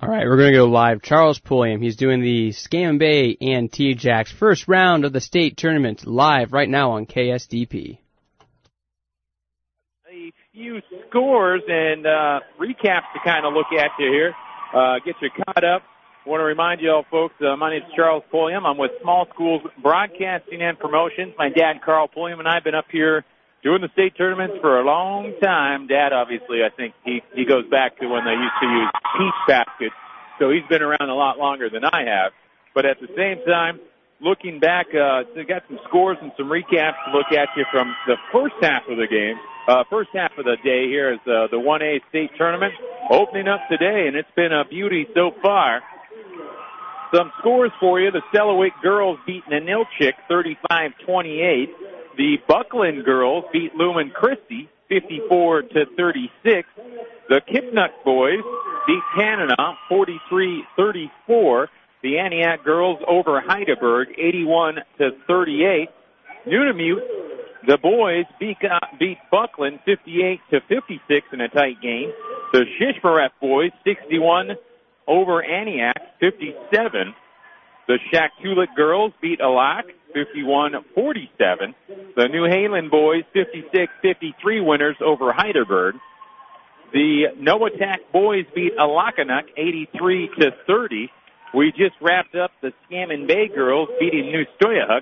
All right, we're going to go live. Charles Pulliam, he's doing the Scammon Bay and T-Jacks first round of the state tournament live right now on KSDP. A few scores and recaps to kind of look at you here, get you caught up. I want to remind you all, folks, my name is Charles Pulliam. I'm with Small Schools Broadcasting and Promotions. My dad, Carl Pulliam, and I have been up here doing the state tournaments for a long time. Dad, obviously, I think he goes back to when they used to use peach baskets, so he's been around a lot longer than I have. But at the same time, looking back, we got some scores and some recaps to look at you from the first half of the game. First half of the day here is the 1A state tournament opening up today, and it's been a beauty so far. Some scores for you. The Sellewick girls beat Nanilchik 35-28. The Buckland girls beat Lumen Christi 54-36. The Kipnuck boys beat Tanana 43-34. The Antioch girls over Heidelberg 81-38. Nunavut, the boys beat Buckland 58-56 in a tight game. The Shishmaref boys 61 over Antioch 57. The Shaktoolik girls beat Alak 51-47. The New Halen boys 56-53 winners over Heidelberg. The Noatak boys beat Alakanak 83-30. We just wrapped up the Scammon Bay girls beating New Stoyahuk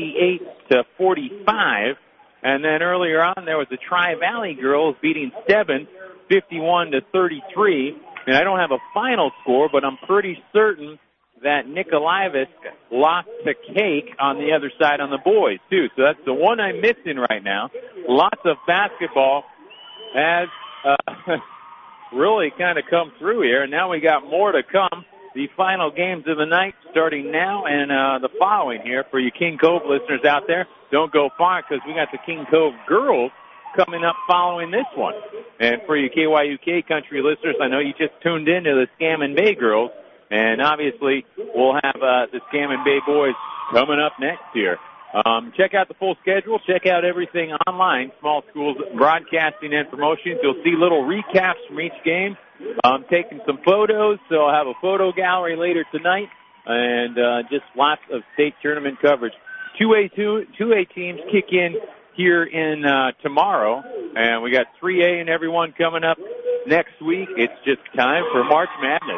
88-45. And then earlier on there was the Tri-Valley girls beating Stebbins 51-33. And I don't have a final score, but I'm pretty certain that Nikolaevsk lost the cake on the other side on the boys, too. So that's the one I'm missing right now. Lots of basketball has really kind of come through here, and now we got more to come. The final games of the night starting now and the following here for you King Cove listeners out there. Don't go far because we got the King Cove girls coming up following this one. And for you KYUK country listeners, I know you just tuned in to the Scammon Bay girls. And obviously, we'll have the Scammon Bay boys coming up next here. Check out the full schedule. Check out everything online, Small Schools Broadcasting and Promotions. You'll see little recaps from each game. Taking some photos, so I'll have a photo gallery later tonight. And just lots of state tournament coverage. 2A teams kick in here in tomorrow. And we got 3A and everyone coming up next week. It's just time for March Madness.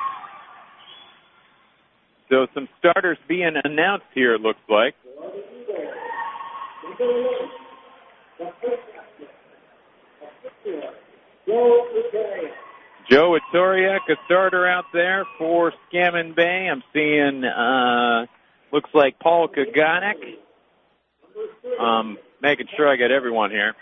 So some starters being announced here, it looks like. Joe Itoriak, a starter out there for Scammon Bay. I'm seeing, looks like Paul Kaganek. Making sure I got everyone here.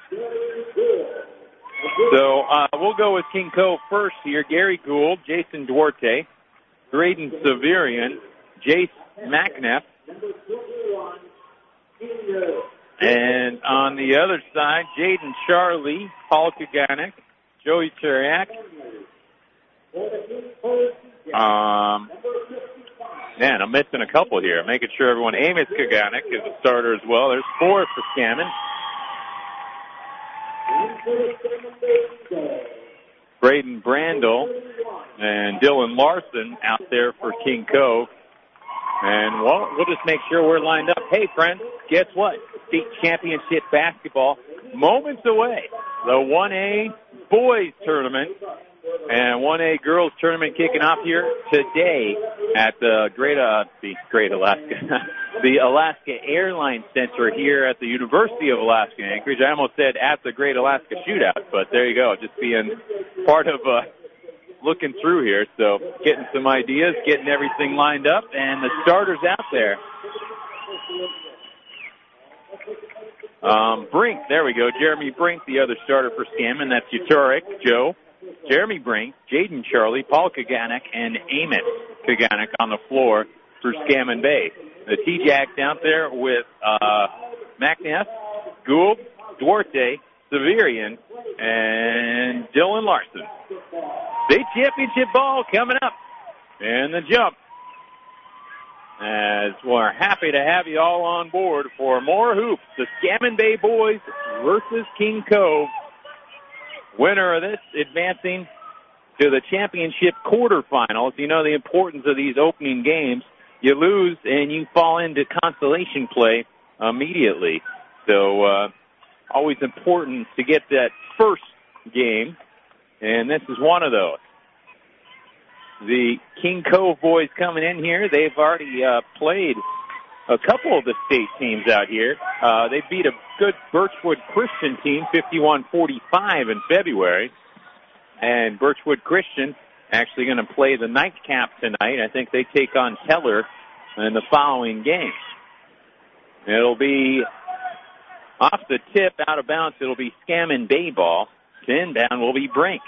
So we'll go with King Cove first here. Gary Gould, Jason Duarte, Graydon Severian, Jace McNeff. And on the other side, Jaden Charlie, Paul Kaganek, Joey Cheriak. Man, I'm missing a couple here. Making sure everyone. Amos Kaganek is a starter as well. There's 4 for Scammon. Braden Brandel and Dylan Larson out there for King Cove. And, well, we'll just make sure we're lined up. Hey, friends, guess what? State championship basketball moments away. The 1A boys tournament and 1A girls tournament kicking off here today at the the Alaska Airlines Center here at the University of Alaska Anchorage. I almost said at the Great Alaska Shootout, but there you go, just being part of looking through here. So getting some ideas, getting everything lined up, and the starters out there. Brink, there we go. Jeremy Brink, the other starter for Scammon. That's Utoric, Joe. Jeremy Brink, Jaden Charlie, Paul Kaganek, and Amos Kaganek on the floor for Scammon Bay. The T-Jacks out there with McNeff, Gould, Duarte, Severian, and Dylan Larson. State championship ball coming up. And the jump. As we're happy to have you all on board for more hoops. The Scammon Bay boys versus King Cove. Winner of this advancing to the championship quarterfinals. You know the importance of these opening games. You lose and you fall into consolation play immediately. So always important to get that first game, and this is one of those. The King Cove boys coming in here, they've already played a couple of the state teams out here. They beat a good Birchwood Christian team, 51-45 in February. And Birchwood Christian actually going to play the nightcap tonight. I think they take on Teller in the following game. It'll be off the tip, out of bounds. It'll be Scammon Bay ball. To inbound will be Brink.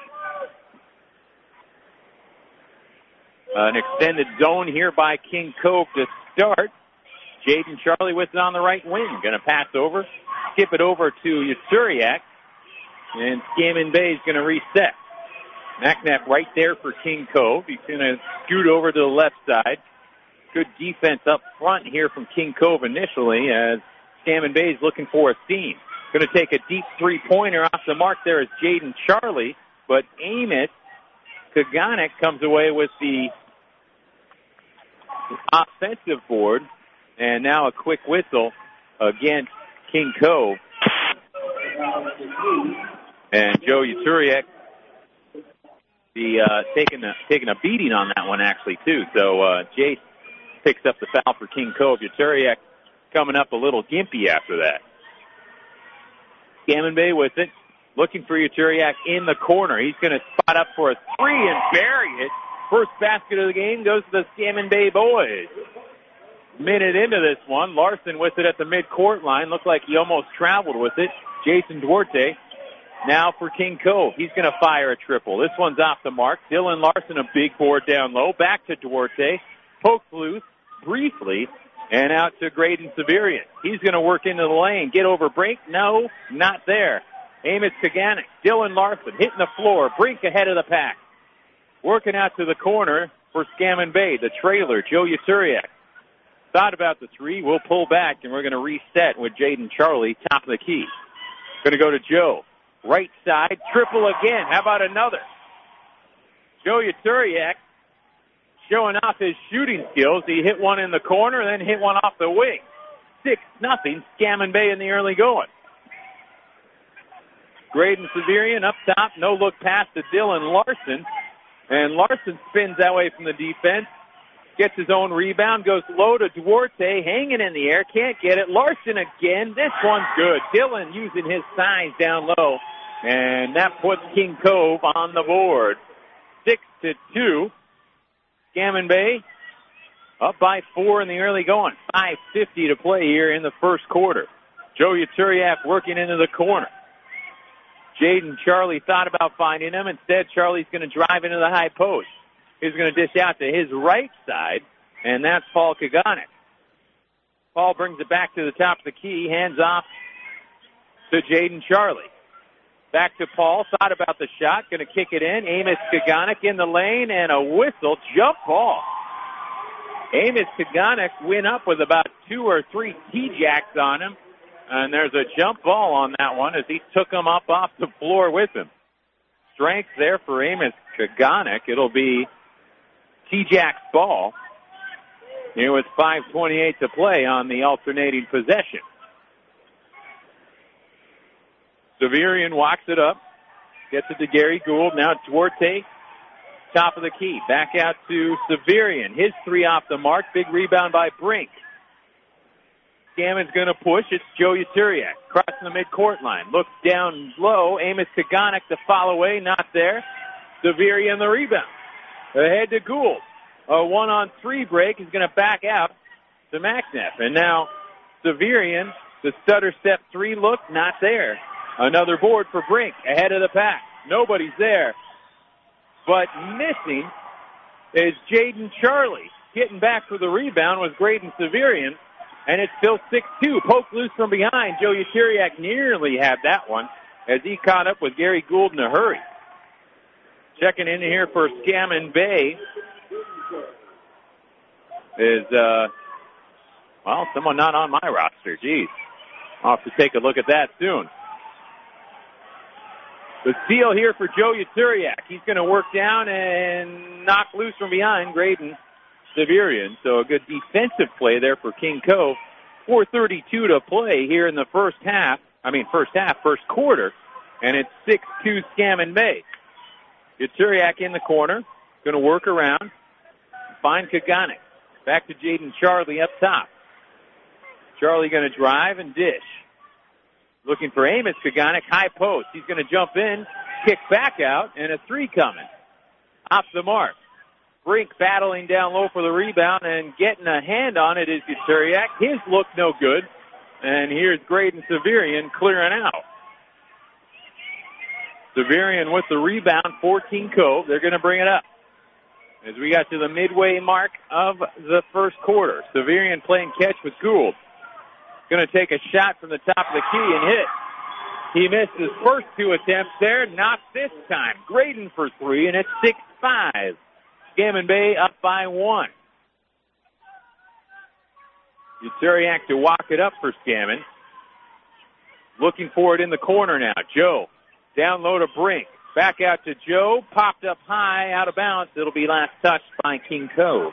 An extended zone here by King Cove to start. Jaden Charlie with it on the right wing. Going to pass over, skip it over to Yusuriak, and Scammon Bay is going to reset. McNabb right there for King Cove. He's going to scoot over to the left side. Good defense up front here from King Cove initially as Scammon Bay is looking for a seam. Going to take a deep three-pointer off the mark there is Jaden Charlie, but Amos Kaganek comes away with the offensive board, and now a quick whistle against King Cove. And Joe Yusuriak taking a beating on that one actually too. So Jace picks up the foul for King Cove. Yusuriak coming up a little gimpy after that. Scammon Bay with it, looking for Yusuriak in the corner. He's going to spot up for a three and bury it. First basket of the game goes to the Scammon Bay boys. Minute into this one, Larson with it at the midcourt line. Looked like he almost traveled with it. Jason Duarte now for King Cove. He's going to fire a triple. This one's off the mark. Dylan Larson, a big board down low. Back to Duarte. Poked loose briefly. And out to Graydon Severian. He's going to work into the lane. Get over Brink. No, not there. Amos Kaganek. Dylan Larson hitting the floor. Brink ahead of the pack. Working out to the corner for Scammon Bay. The trailer, Joe Yusuriak. Thought about the three. We'll pull back, and we're going to reset with Jaden Charlie, top of the key. Going to go to Joe. Right side. Triple again. How about another? Joe Yusuriak showing off his shooting skills. He hit one in the corner, then hit one off the wing. 6-0, Scammon Bay in the early going. Graydon Severian up top, no look pass to Dylan Larson. And Larson spins that way from the defense. Gets his own rebound, goes low to Duarte, hanging in the air, can't get it. Larson again, this one's good. Dylan using his size down low. And that puts King Cove on the board. 6-2. Scammon Bay up by 4 in the early going. 5:50 to play here in the first quarter. Joe Yusuriak working into the corner. Jaden Charlie thought about finding him. Instead, Charlie's going to drive into the high post. He's going to dish out to his right side, and that's Paul Kaganek. Paul brings it back to the top of the key, hands off to Jaden Charlie. Back to Paul, thought about the shot, going to kick it in. Amos Kaganek in the lane, and a whistle, jump ball. Amos Kaganek went up with about 2 or 3 T-jacks on him, and there's a jump ball on that one as he took him up off the floor with him. Strength there for Amos Kaganek. It'll be T-jack's ball. Here with 5:28 to play on the alternating possession. Severian walks it up, gets it to Gary Gould. Now Duarte, top of the key. Back out to Severian. His three off the mark. Big rebound by Brink. Scammon's going to push. It's Joe Yusuriak crossing the midcourt line. Looks down low. Amos Kaganek to follow away. Not there. Severian the rebound. Ahead to Gould. A 1-on-3 break. He's going to back out to McNabb. And now Severian, the stutter step 3 look, not there. Another board for Brink ahead of the pack. Nobody's there. But missing is Jaden Charlie. Getting back for the rebound was Graydon Severian. And it's still 6-2. Poke loose from behind. Joe Yusuriak nearly had that one as he caught up with Gary Gould in a hurry. Checking in here for Scammon Bay is, someone not on my roster. Geez. I'll have to take a look at that soon. The steal here for Joe Uturiak. He's going to work down and knock loose from behind Graydon Severian. So a good defensive play there for King Cove. 4:32 to play here in the first quarter. And it's 6-2 Scammon Bay. Uturiak in the corner. Going to work around. Find Kaganek. Back to Jaden Charlie up top. Charlie going to drive and dish. Looking for Amos Kaganek, high post. He's going to jump in, kick back out, and a three coming. Off the mark. Brink battling down low for the rebound and getting a hand on it is Uturiak. His look no good. And here's Graydon Severian clearing out. Severian with the rebound for King Cove. They're going to bring it up. As we got to the midway mark of the first quarter, Severian playing catch with Gould. Going to take a shot from the top of the key and hit. He missed his first two attempts there, not this time. Graydon for three, and it's 6-5. Scammon Bay up by 1. Uturiak to walk it up for Scammon. Looking for it in the corner now. Joe down low to Brink. Back out to Joe. Popped up high, out of bounds. It'll be last touched by King Cove.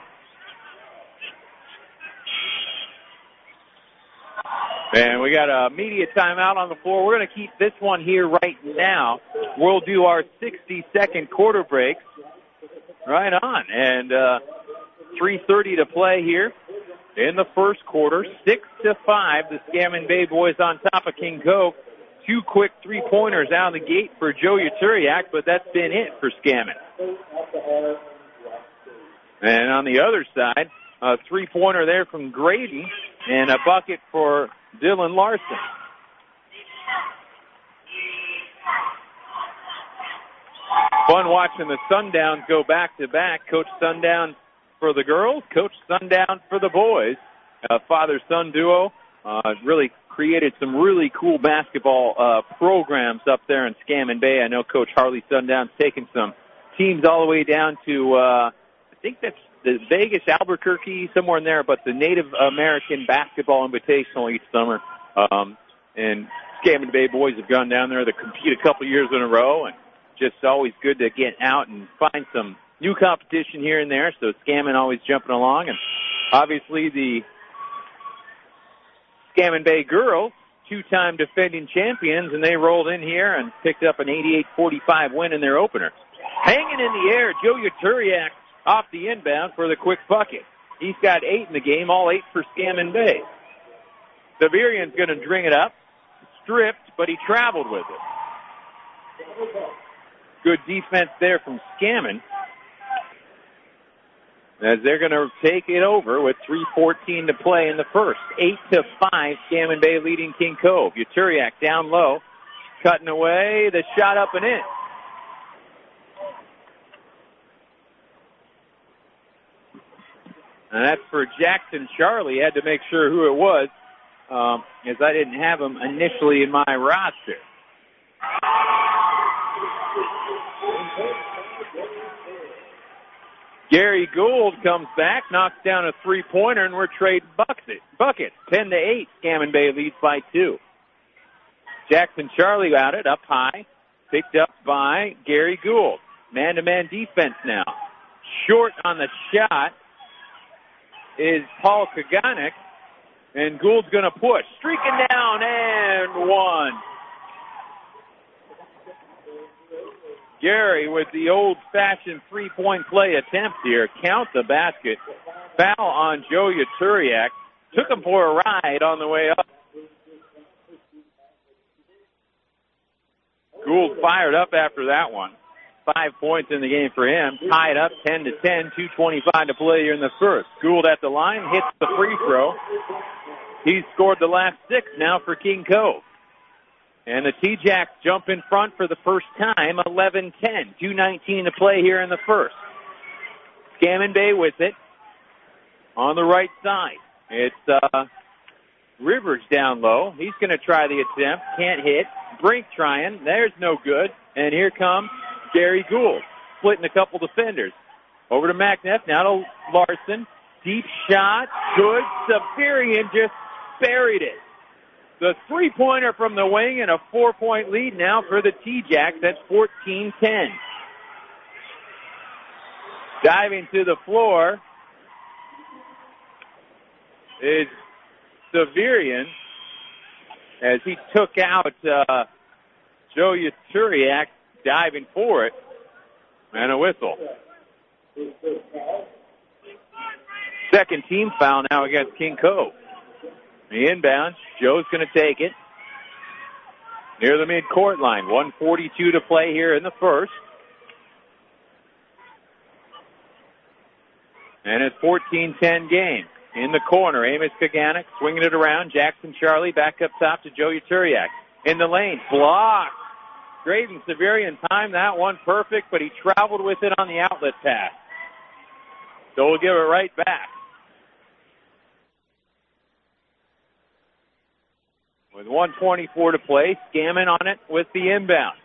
And we got a media timeout on the floor. We're going to keep this one here right now. We'll do our 60-second quarter breaks. Right on. And 3:30 to play here in the first quarter. 6-5. The Scammon Bay boys on top of King Cove. 2 quick three-pointers out of the gate for Joe Uturiak, but that's been it for Scammon. And on the other side, a three-pointer there from Grady and a bucket for Dylan Larson. Fun watching the Sundowns go back-to-back. Coach Sundown for the girls, Coach Sundown for the boys. Father-son duo really created some really cool basketball programs up there in Scammon Bay. I know Coach Harley Sundown's taken some teams all the way down to, I think that's the Vegas, Albuquerque, somewhere in there, but the Native American Basketball Invitational each summer. And Scammon Bay boys have gone down there to compete a couple years in a row, and just always good to get out and find some new competition here and there. So Scammon always jumping along, and obviously the Scammon Bay girls, 2-time defending champions, and they rolled in here and picked up an 88-45 win in their opener. Hanging in the air, Joe Uturiak off the inbound for the quick bucket. He's got 8 in the game, all 8 for Scammon Bay. Severian's going to bring it up. Stripped, but he traveled with it. Good defense there from Scammon, as they're going to take it over with 3:14 to play in the first. 8-5, Scammon Bay leading King Cove. Uturiak down low, cutting away, the shot up and in. And that's for Jackson Charlie. Had to make sure who it was, as I didn't have him initially in my roster. Gary Gould comes back, knocks down a three-pointer, and we're trading buckets. 10-8, Scammon Bay leads by 2. Jackson Charlie got it up high, picked up by Gary Gould. Man-to-man defense now. Short on the shot is Paul Kaganek, and Gould's going to push. Streaking down, and 1. Gary with the old-fashioned three-point play attempt here. Count the basket. Foul on Joe Uturiak. Took him for a ride on the way up. Gould fired up after that one. 5 points in the game for him. Tied up 10-10, 2:25 to play here in the first. Gould at the line, hits the free throw. He's scored the last 6 now for King Cove. And the T-Jacks jump in front for the first time, 11-10, 2:19 to play here in the first. Scammon Bay with it on the right side. It's Rivers down low. He's going to try the attempt. Can't hit. Brink trying. There's no good. And here comes Gary Gould, splitting a couple defenders. Over to McNeff, now to Larson. Deep shot. Good. Severian just buried it. the three-pointer from the wing, and a 4-point lead now for the T-Jacks. That's 14-10. Diving to the floor is Severian as he took out Joe Uturiak, diving for it, and a whistle. Second team foul now against King Cove. The inbound, Joe's going to take it near the midcourt line. 1:42 to play here in the first. And it's 14-10 game. In the corner, Amos Kaganek swinging it around. Jackson Charlie back up top to Joe Uturiak. In the lane, blocked. Graydon Severian timed that one perfect, but he traveled with it on the outlet pass. So we'll give it right back. With 1:24 to play, Scammon on it with the inbound.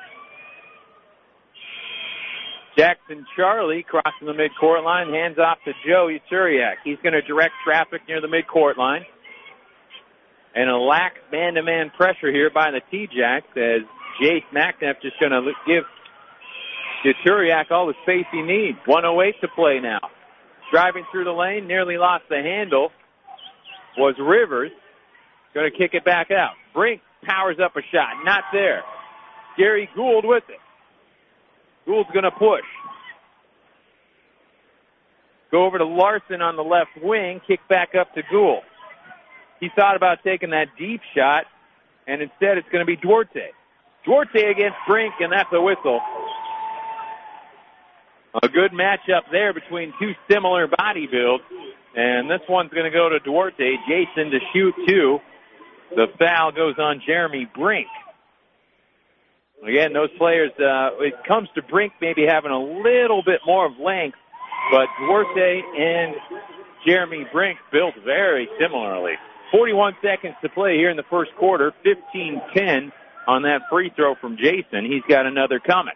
Jackson Charlie crossing the midcourt line, hands off to Joe Uturiak. He's going to direct traffic near the midcourt line. And a lax man-to-man pressure here by the T-Jacks as Jace McNabb just going to give Uturiak all the space he needs. 1:08 to play now. Driving through the lane, nearly lost the handle, was Rivers. Going to kick it back out. Brink powers up a shot. Not there. Gary Gould with it. Gould's going to push. Go over to Larson on the left wing. Kick back up to Gould. He thought about taking that deep shot, and instead it's going to be Duarte. Duarte against Brink, and that's a whistle. A good matchup there between two similar body builds. And this one's going to go to Duarte. Jason to shoot two. The foul goes on Jeremy Brink. Again, those players, it comes to Brink maybe having a little bit more of length, but Duarte and Jeremy Brink built very similarly. 41 seconds to play here in the first quarter. 15-10 on that free throw from Jason. He's got another coming.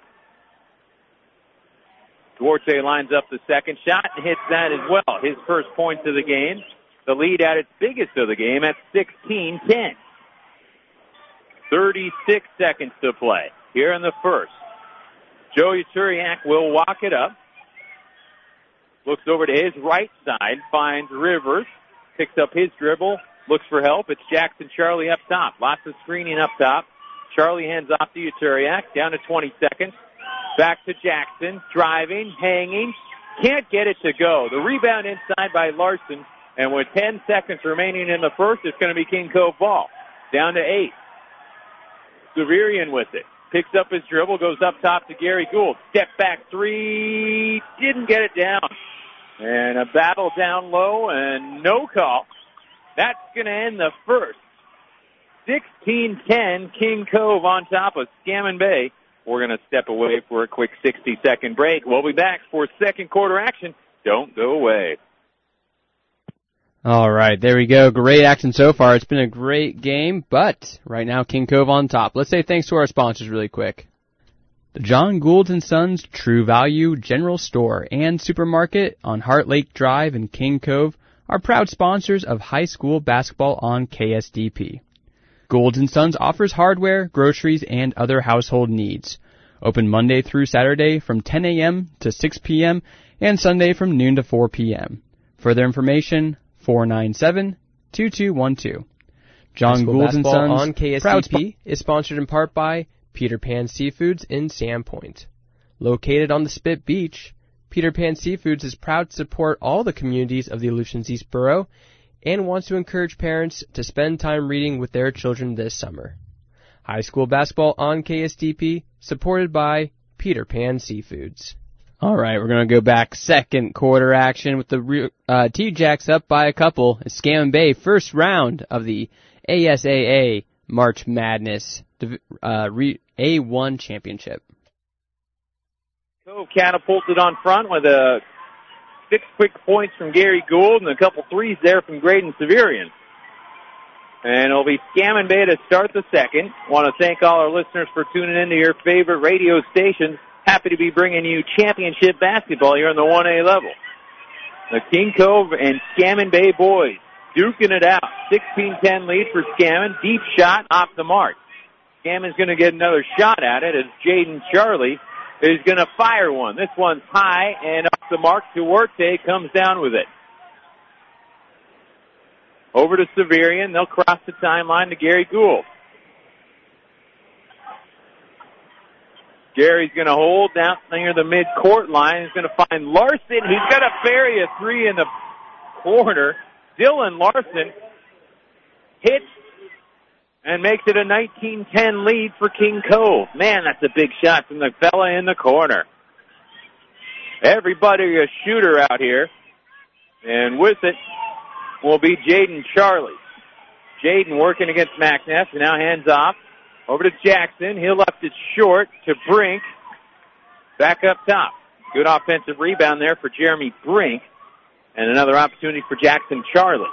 Duarte lines up the second shot and hits that as well. His first points of the game. The lead at its biggest of the game at 16-10. 36 seconds to play here in the first. Joe Uturiak will walk it up. Looks over to his right side, finds Rivers, picks up his dribble, looks for help. It's Jackson Charlie up top. Lots of screening up top. Charlie hands off to Uturiak, down to 20 seconds. Back to Jackson, driving, hanging, can't get it to go. The rebound inside by Larson, and with 10 seconds remaining in the first, it's going to be King Cove ball. Down to 8. Severian with it. Picks up his dribble, goes up top to Gary Gould. Step back three, didn't get it down. And a battle down low and no call. That's going to end the first. 16-10, King Cove on top of Scammon Bay. We're going to step away for a quick 60-second break. We'll be back for second quarter action. Don't go away. All right, there we go. Great action so far. It's been a great game, but right now King Cove on top. Let's say thanks to our sponsors really quick. The John Gould & Sons True Value General Store and Supermarket on Heart Lake Drive in King Cove are proud sponsors of high school basketball on KSDP. Gould & Sons offers hardware, groceries, and other household needs. Open Monday through Saturday from 10 a.m. to 6 p.m. and Sunday from noon to 4 p.m. Further information, 497-2212. John Gould & Sons on KSDP is sponsored in part by Peter Pan Seafoods in Sandpoint. Located on the Spit Beach, Peter Pan Seafoods is proud to support all the communities of the Aleutians East Borough and wants to encourage parents to spend time reading with their children this summer. High school basketball on KSDP, supported by Peter Pan Seafoods. All right, we're going to go back second quarter action with the T-Jacks up by a couple. Scammon Bay, first round of the ASAA March Madness A1 Championship. Cove catapulted on front with 6 quick points from Gary Gould and a couple threes there from Graydon Severian. And it'll be Scammon Bay to start the second. Want to thank all our listeners for tuning in to your favorite radio stations. Happy to be bringing you championship basketball here on the 1A level. The King Cove and Scammon Bay boys duking it out. 16-10 lead for Scammon. Deep shot off the mark. Scammon's going to get another shot at it as Jaden Charlie is going to fire one. This one's high and off the mark. Duarte comes down with it. Over to Severian. They'll cross the timeline to Gary Gould. Gary's going to hold down near the mid-court line. He's going to find Larson. He's going to bury a three in the corner. Dylan Larson hits and makes it a 19-10 lead for King Cove. Man, that's a big shot from the fella in the corner. Everybody a shooter out here. And with it will be Jaden Charlie. Jaden working against McNeff. Now hands off. Over to Jackson. He'll left it short to Brink. Back up top. Good offensive rebound there for Jeremy Brink. And another opportunity for Jackson Charlie.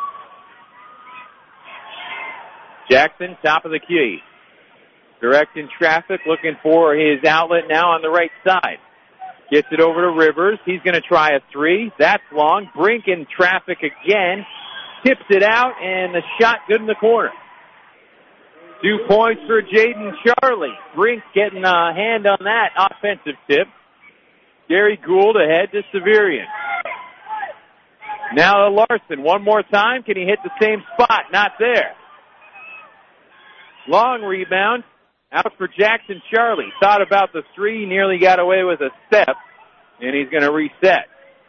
Jackson, top of the key. Directing traffic, looking for his outlet now on the right side. Gets it over to Rivers. He's going to try a three. That's long. Brink in traffic again. Tips it out, and the shot good in the corner. 2 points for Jaden Charlie. Brink getting a hand on that offensive tip. Gary Gould ahead to Severian. Now to Larson. One more time. Can he hit the same spot? Not there. Long rebound. Out for Jackson Charlie. Thought about the three. Nearly got away with a step. And he's going to reset.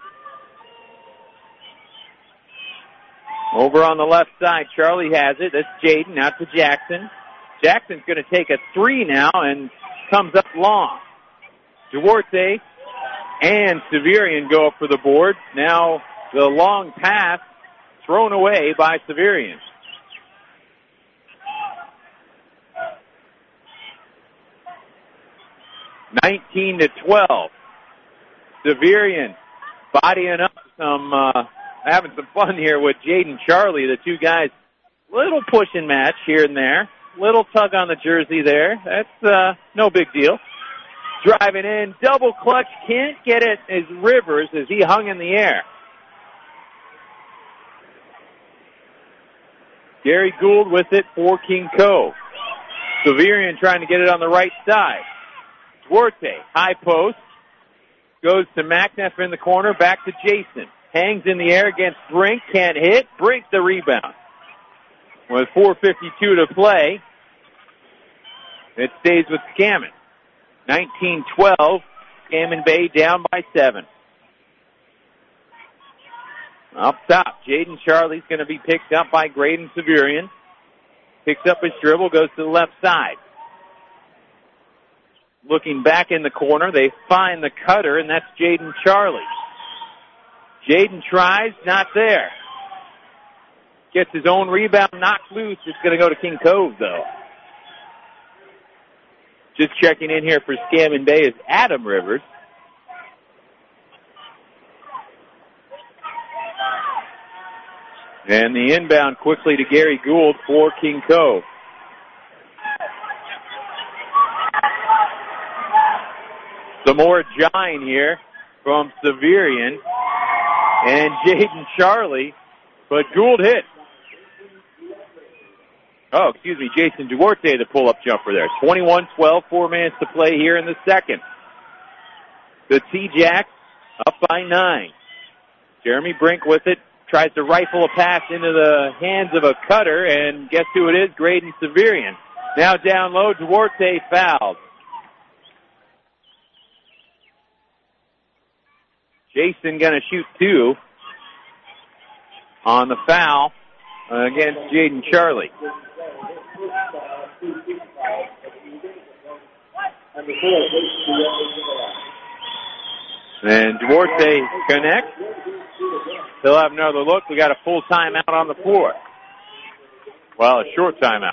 Over on the left side, Charlie has it. That's Jaden. Out to Jackson. Jackson's going to take a three now and comes up long. Duarte and Severian go up for the board. Now the long pass thrown away by Severian. (19-12). Severian bodying up having some fun here with Jaden Charlie. The two guys, little pushing match here and there. Little tug on the jersey there. That's no big deal. Driving in, double clutch, can't get it as Rivers as he hung in the air. Gary Gould with it for King Cove. Severian trying to get it on the right side. Duarte, high post, goes to McNeff in the corner, back to Jason. Hangs in the air against Brink, can't hit. Brink the rebound. With 4:52 to play, it stays with Scammon. 19-12, Scammon Bay down by 7. Up top, Jaden Charlie's going to be picked up by Graydon Severian. Picks up his dribble, goes to the left side. Looking back in the corner, they find the cutter, and that's Jaden Charlie. Jaden tries, not there. Gets his own rebound, knocked loose. It's going to go to King Cove, though. Just checking in here for Scammon Bay is Adam Rivers. And the inbound quickly to Gary Gould for King Cove. Some more Gine here from Severian and Jaden Charlie, but Gould hit. Oh, excuse me, Jason Duarte, the pull-up jumper there. 21-12, 4 minutes to play here in the second. The T-Jacks up by 9. Jeremy Brink with it, tries to rifle a pass into the hands of a cutter, and guess who it is? Graydon Severian. Now down low, Duarte fouled. Jason gonna shoot 2 on the foul against Jaden Charlie. And Duarte connects. He'll have another look. We got a full timeout on the floor. Well, a short timeout.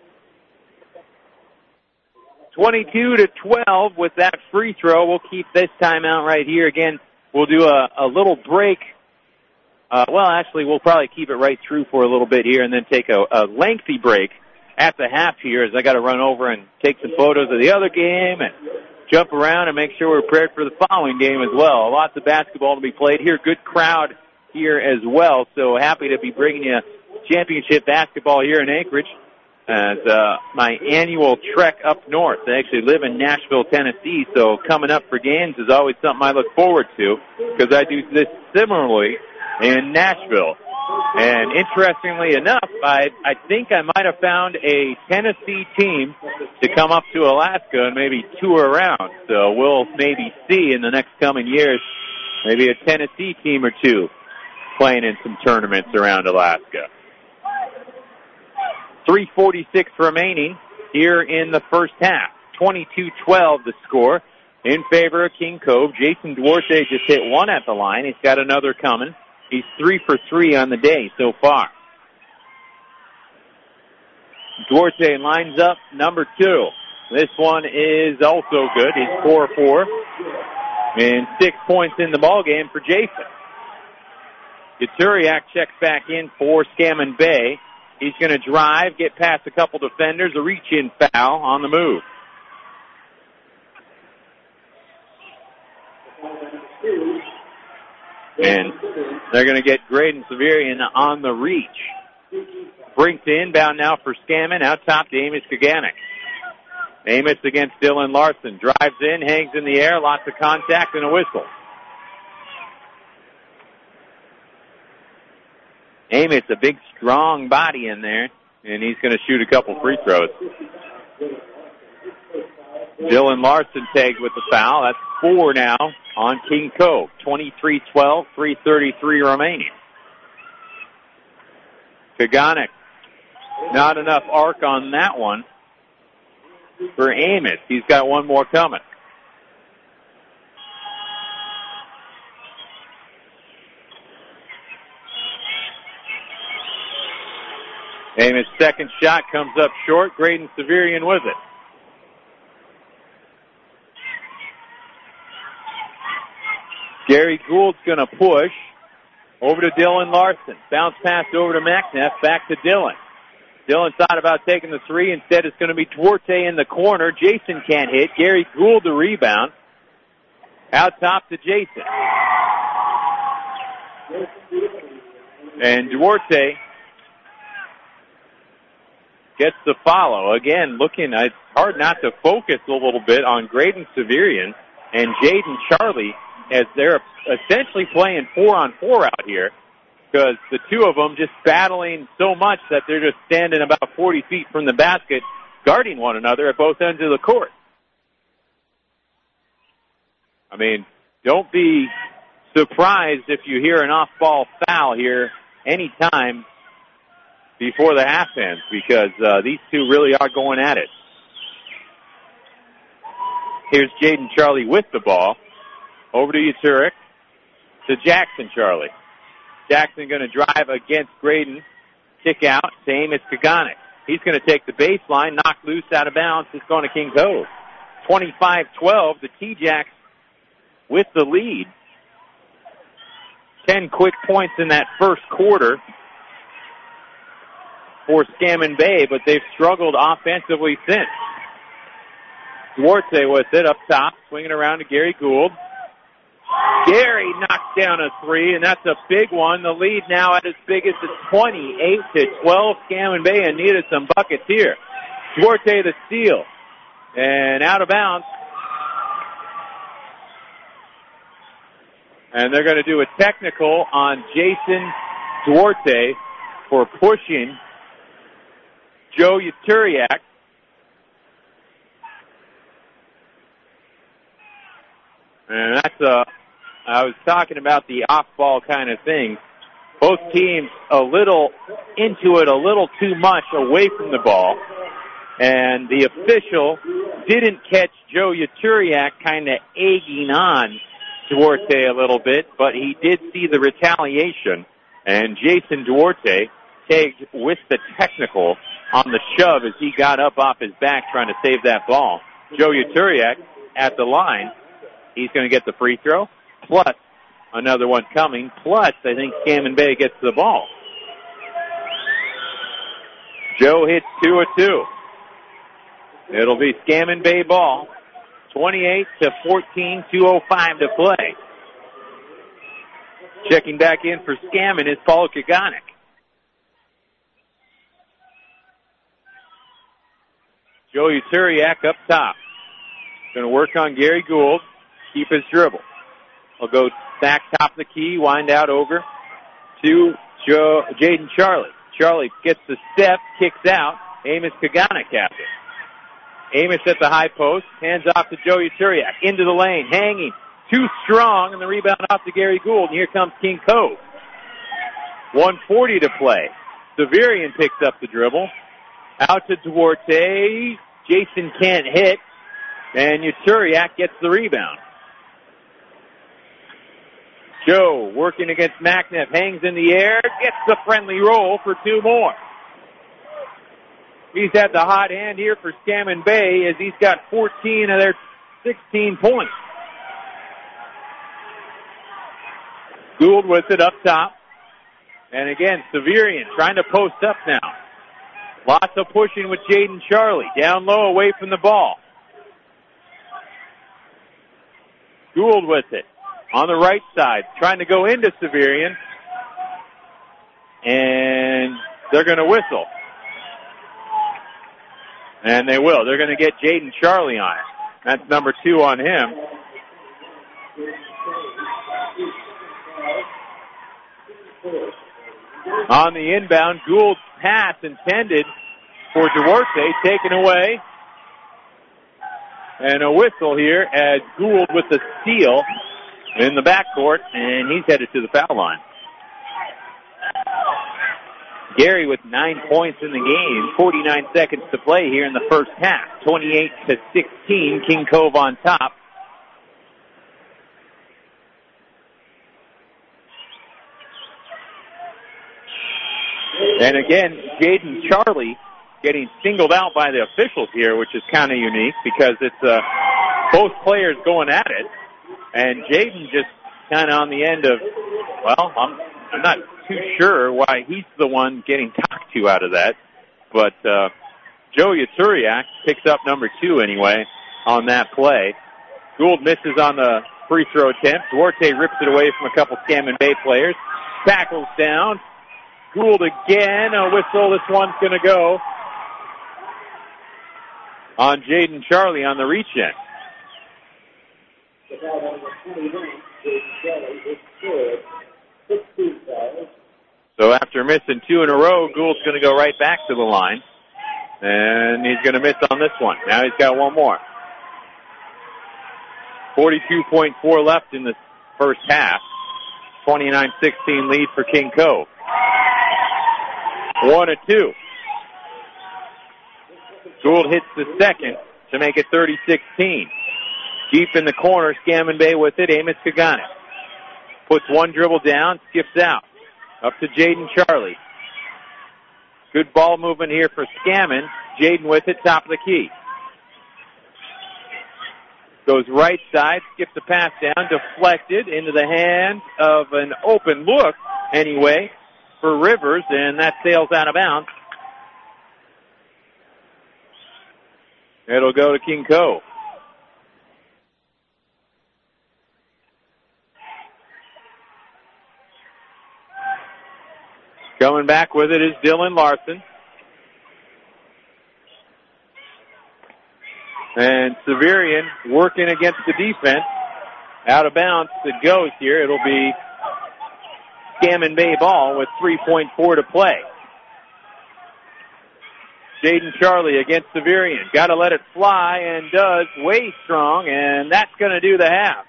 22-12 with that free throw. We'll keep this timeout right here. Again, we'll do a little break. Actually, we'll probably keep it right through for a little bit here and then take a lengthy break at the half here as I got to run over and take some photos of the other game and jump around and make sure we're prepared for the following game as well. Lots of basketball to be played here. Good crowd here as well. So happy to be bringing you championship basketball here in Anchorage as my annual trek up north. I actually live in Nashville, Tennessee, so coming up for games is always something I look forward to because I do this similarly in Nashville. And interestingly enough, I think I might have found a Tennessee team to come up to Alaska and maybe tour around. So we'll maybe see in the next coming years maybe a Tennessee team or two playing in some tournaments around Alaska. 3:46 remaining here in the first half. 22-12 the score in favor of King Cove. Jason Duarte just hit one at the line. He's got another coming. He's 3 for 3 on the day so far. Duarte lines up number 2. This one is also good. He's 4-4 and 6 points in the ball game for Jason. Uturiak checks back in for Scammon Bay. He's going to drive, get past a couple defenders, a reach-in foul on the move. And they're going to get Graydon Severian on the reach. Brings the inbound now for Scammon, out top to Amos Kaganek. Amos against Dylan Larson. Drives in, hangs in the air, lots of contact and a whistle. Amos, a big, strong body in there, and he's going to shoot a couple free throws. Dylan Larson tagged with the foul. That's 4 now on King Cove. 23-12, 3:33 remaining. Kaganek, not enough arc on that one for Amos. He's got one more coming. Amos' second shot comes up short. Graydon Severian with it. Gary Gould's going to push over to Dylan Larson. Bounce pass over to McNeff. Back to Dylan. Dylan thought about taking the three. Instead, it's going to be Duarte in the corner. Jason can't hit. Gary Gould the rebound. Out top to Jason. And Duarte gets the follow. Again, it's hard not to focus a little bit on Graydon Severian and Jaden Charlie as they're essentially playing 4-on-4 out here because the two of them just battling so much that they're just standing about 40 feet from the basket guarding one another at both ends of the court. I mean, don't be surprised if you hear an off-ball foul here anytime before the half ends because these two really are going at it. Here's Jaden Charlie with the ball. Over to Uturiak. To Jackson Charlie. Jackson going to drive against Graydon. Kick out to Amos Kaganek. He's going to take the baseline, knock loose out of bounds. It's going to King Cove. 25-12. The T-Jacks with the lead. 10 quick points in that first quarter for Scammon Bay, but they've struggled offensively since. Duarte with it up top, swinging around to Gary Gould. Gary knocks down a three, and that's a big one. The lead now at as big as the 28-12. Scammon Bay and needed some buckets here. Duarte the steal, and out of bounds. And they're going to do a technical on Jason Duarte for pushing Joe Uturiak. And I was talking about the off-ball kind of thing. Both teams a little into it, a little too much away from the ball. And the official didn't catch Joe Uturiak kind of egging on Duarte a little bit, but he did see the retaliation. And Jason Duarte tagged with the technical on the shove as he got up off his back trying to save that ball. Joe Uturiak at the line. He's going to get the free throw, plus another one coming, plus I think Scammon Bay gets the ball. Joe hits 2 of 2. It'll be Scammon Bay ball. 28-14, 2:05 to play. Checking back in for Scammon is Paul Kaganek. Joe Uturiak up top. Going to work on Gary Gould. Keep his dribble. He'll go back top of the key, wind out over to Jaden Charlie. Charlie gets the step, kicks out. Amos Kagana caps it. Amos at the high post, hands off to Joe Uturiak. Into the lane, hanging. Too strong, and the rebound off to Gary Gould. And here comes King Cove. 1:40 to play. Severian picks up the dribble. Out to Duarte. Jason can't hit. And Uturiak gets the rebound. Joe working against Macneff. Hangs in the air. Gets the friendly roll for 2 more. He's had the hot hand here for Scammon Bay as he's got 14 of their 16 points. Gould with it up top. And again, Severian trying to post up now. Lots of pushing with Jaden Charlie. Down low away from the ball. Gould with it. On the right side. Trying to go into Severian. And they're going to whistle. And they will. They're going to get Jaden Charlie on it. That's number 2 on him. On the inbound, Gould's pass intended for Duarte, taken away. And a whistle here as Gould with the steal in the backcourt, and he's headed to the foul line. Gary with 9 points in the game, 49 seconds to play here in the first half. 28-16, King Cove on top. And again, Jaden Charlie getting singled out by the officials here, which is kind of unique because it's both players going at it. And Jaden just kind of on the end of, well, I'm not too sure why he's the one getting talked to out of that. But Joe Uturiak picks up number 2 anyway on that play. Gould misses on the free throw attempt. Duarte rips it away from a couple Scammon Bay players. Tackles down. Gould again. A whistle. This one's going to go on Jaden Charlie on the reach in. So after missing 2 in a row, Gould's going to go right back to the line. And he's going to miss on this one. Now he's got 1 more. 42.4 left in the first half. 29-16 lead for King Cove. 1 of 2. Gould hits the second to make it 30-16. Deep in the corner, Scammon Bay with it. Amos Kagana puts 1 dribble down, skips out. Up to Jaden Charlie. Good ball movement here for Scammon. Jaden with it, top of the key. Goes right side, skips the pass down, deflected into the hand of an open look anyway for Rivers, and that sails out of bounds. It'll go to King Cove. Coming back with it is Dylan Larson. And Severian working against the defense. Out of bounds it goes here. It'll be Scammon Bay ball with 3.4 to play. Jaden Charlie against Severian. Got to let it fly, and does. Way strong, and that's going to do the half.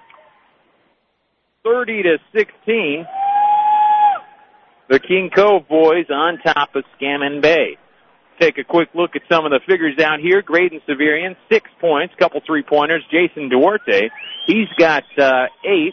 30-16. The King Cove boys on top of Scammon Bay. Take a quick look at some of the figures down here. Graydon Severian, 6 points, couple 3-pointers. Jason Duarte, he's got 8.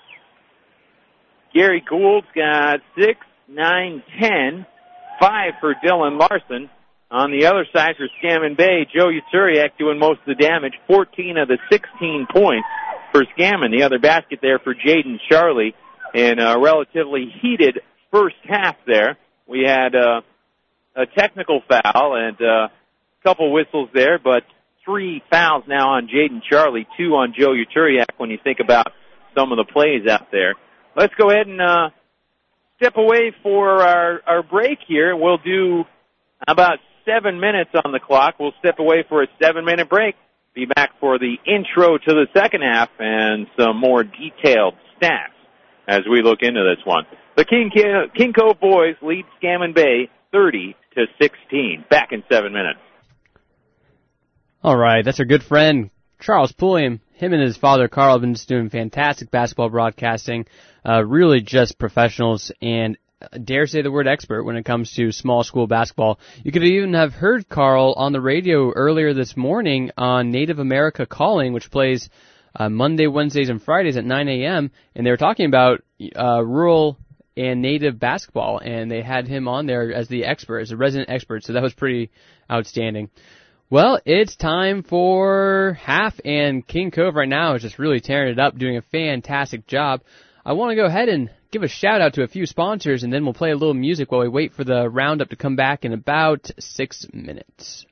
Gary Gould's got 6, 9, 10. 5 for Dylan Larson. On the other side for Scammon Bay, Joe Uturiak doing most of the damage. 14 of the 16 points for Scammon. The other basket there for Jaden Charlie in a relatively heated first half there. We had a technical foul and a couple whistles there, but 3 fouls now on Jaden Charlie, 2 on Joe Uturiak when you think about some of the plays out there. Let's go ahead and step away for our break here. We'll do about 7 minutes on the clock. We'll step away for a 7-minute break. Be back for the intro to the second half and some more detailed stats as we look into this one. The King Cove boys lead Scammon Bay 30-16. Back in 7 minutes. All right, that's our good friend Charles Pulliam. Him and his father Carl have been just doing fantastic basketball broadcasting. Really just professionals and dare say the word expert when it comes to small school basketball. You could even have heard Carl on the radio earlier this morning on Native America Calling, which plays Monday, Wednesdays, and Fridays at 9 a.m., and they were talking about rural and native basketball, and they had him on there as the expert, as a resident expert, so that was pretty outstanding. Well, it's time for half, and King Cove right now is just really tearing it up, doing a fantastic job. I want to go ahead and give a shout-out to a few sponsors, and then we'll play a little music while we wait for the roundup to come back in about 6 minutes.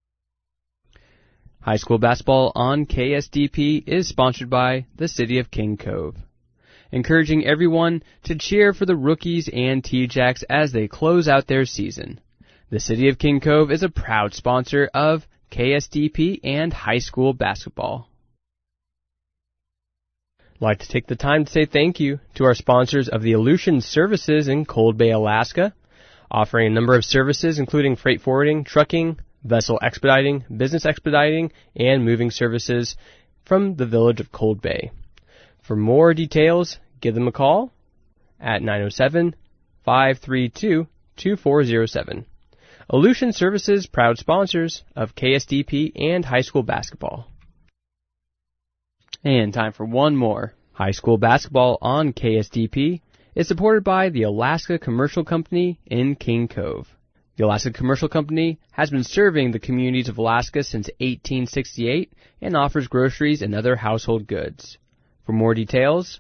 High school basketball on KSDP is sponsored by the City of King Cove, encouraging everyone to cheer for the rookies and T-Jacks as they close out their season. The City of King Cove is a proud sponsor of KSDP and high school basketball. I'd like to take the time to say thank you to our sponsors of the Aleutian Services in Cold Bay, Alaska, offering a number of services including freight forwarding, trucking, vessel expediting, business expediting, and moving services from the village of Cold Bay. For more details, give them a call at 907-532-2407. Aleutian Services, proud sponsors of KSDP and high school basketball. And time for one more. High school basketball on KSDP is supported by the Alaska Commercial Company in King Cove. The Alaska Commercial Company has been serving the communities of Alaska since 1868 and offers groceries and other household goods. For more details,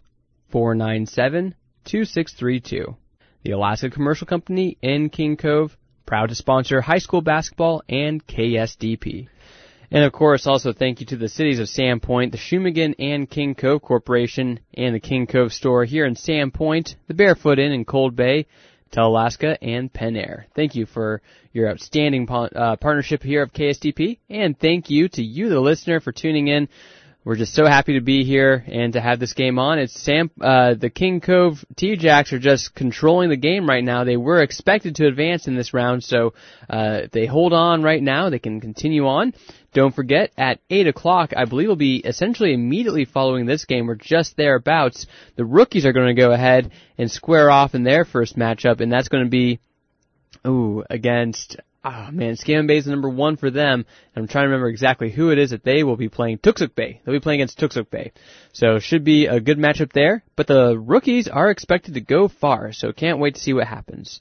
497-2632. The Alaska Commercial Company in King Cove, proud to sponsor high school basketball and KSDP. And of course, also thank you to the cities of Sandpoint, the Shumagon and King Cove Corporation, and the King Cove store here in Sandpoint, the Barefoot Inn in Cold Bay, Alaska, and Penn Air. Thank you for your outstanding partnership here of KSDP, and thank you to you, the listener, for tuning in. We're just so happy to be here and to have this game on. It's the King Cove T-Jacks are just controlling the game right now. They were expected to advance in this round, so if they hold on right now, they can continue on. Don't forget, at 8 o'clock, I believe will be essentially immediately following this game, or just thereabouts, the rookies are going to go ahead and square off in their first matchup, and that's going to be against... Scammon Bay is the number one for them. I'm trying to remember exactly who it is that they will be playing. Tuksuk Bay. They'll be playing against Tuksuk Bay. So should be a good matchup there. But the rookies are expected to go far, so can't wait to see what happens.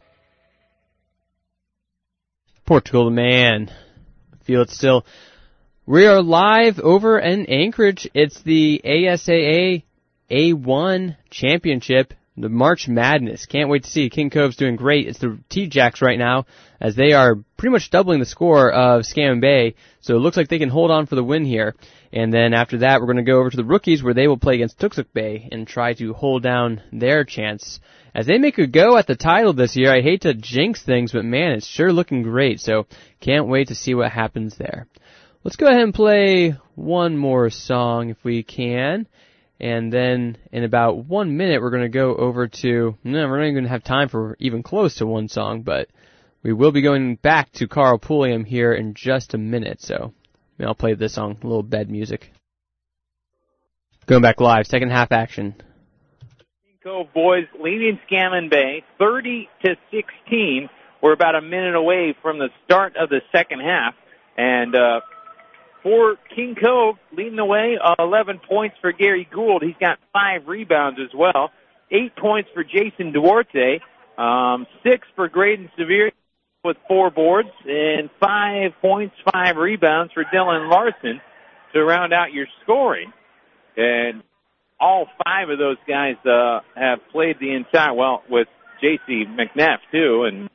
Portugal, man. I feel it still. We are live over in Anchorage. It's the ASAA A1 Championship. The March Madness. Can't wait to see. King Cove's doing great. It's the T-Jacks right now, as they are pretty much doubling the score of Scammon Bay. So it looks like they can hold on for the win here. And then after that, we're going to go over to the rookies, where they will play against Tuksuk Bay and try to hold down their chance. As they make a go at the title this year, I hate to jinx things, but man, it's sure looking great. So can't wait to see what happens there. Let's go ahead and play one more song if we can. And then in about 1 minute, we're going to go over to... No, we're not even going to have time for even close to one song, but we will be going back to Carl Pulliam here in just a minute. So I'll play this song, a little bed music. Going back live, second half action. King Cove boys leading Scammon Bay 30-16. We're about a minute away from the start of the second half. And... for King Cove, leading the way, 11 points for Gary Gould. He's got 5 rebounds as well. 8 points for Jason Duarte. 6 for Graydon Sevier with 4 boards. And 5 points, 5 rebounds for Dylan Larson to round out your scoring. And all 5 of those guys have played the entire, with J.C. McNabb too. And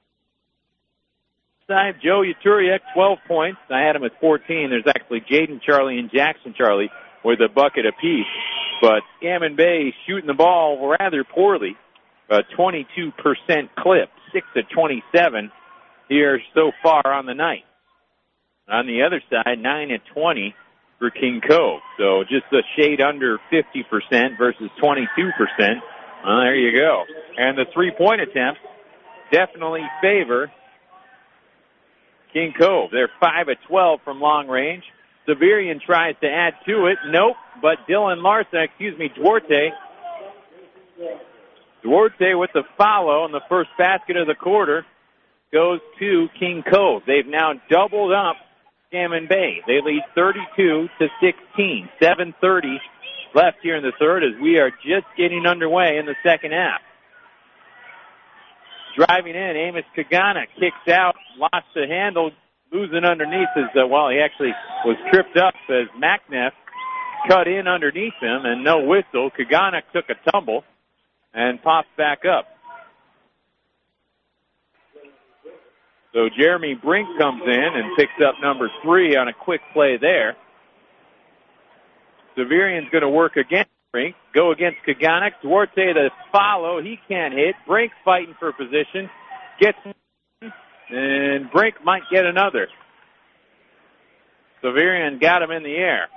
Joe Uturiak, 12 points. I had him at 14. There's actually Jaden Charlie and Jackson Charlie with a bucket apiece. But Scammon Bay shooting the ball rather poorly. 22% clip, 6 of 27 here so far on the night. On the other side, 9-20 for King Cove. So just a shade under 50% versus 22%. Well, there you go. And the three-point attempts definitely favor King Cove. They're 5 of 12 from long range. Severian tries to add to it. Nope. But Duarte with the follow on the first basket of the quarter goes to King Cove. They've now doubled up Scammon Bay. They lead 32-16. 7:30 left here in the third as we are just getting underway in the second half. Driving in, Amos Kagana kicks out, lost the handle, losing underneath he actually was tripped up as Macneff cut in underneath him and no whistle. Kagana took a tumble and pops back up. So Jeremy Brink comes in and picks up number 3 on a quick play there. Severian's going to work against Brink, go against Kaganek. Duarte the follow, he can't hit. Brink fighting for position, gets and Brink might get another. Severian got him in the air.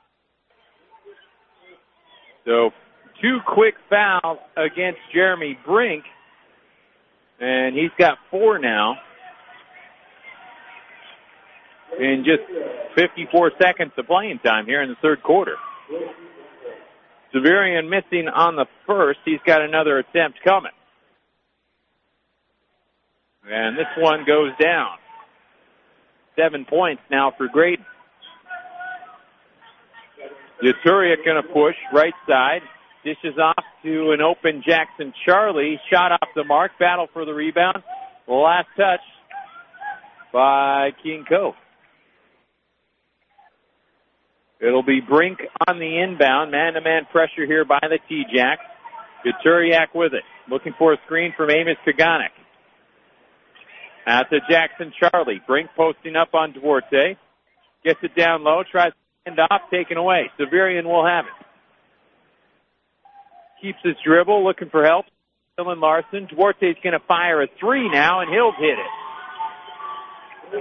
So 2 quick fouls against Jeremy Brink, and he's got 4 now in just 54 seconds of playing time here in the third quarter. Severian missing on the first. He's got another attempt coming. And this one goes down. 7 points now for Graydon. Yaturiak going to push right side. Dishes off to an open Jackson Charlie. Shot off the mark. Battle for the rebound. Last touch by King Cove. It'll be Brink on the inbound. Man-to-man pressure here by the T-Jacks. Yaturiak with it. Looking for a screen from Amos Kaganek. Out to Jackson Charlie. Brink posting up on Duarte. Gets it down low. Tries to end off. Taken away. Severian will have it. Keeps his dribble. Looking for help. Dylan Larson. Duarte's going to fire a 3 now, and he'll hit it.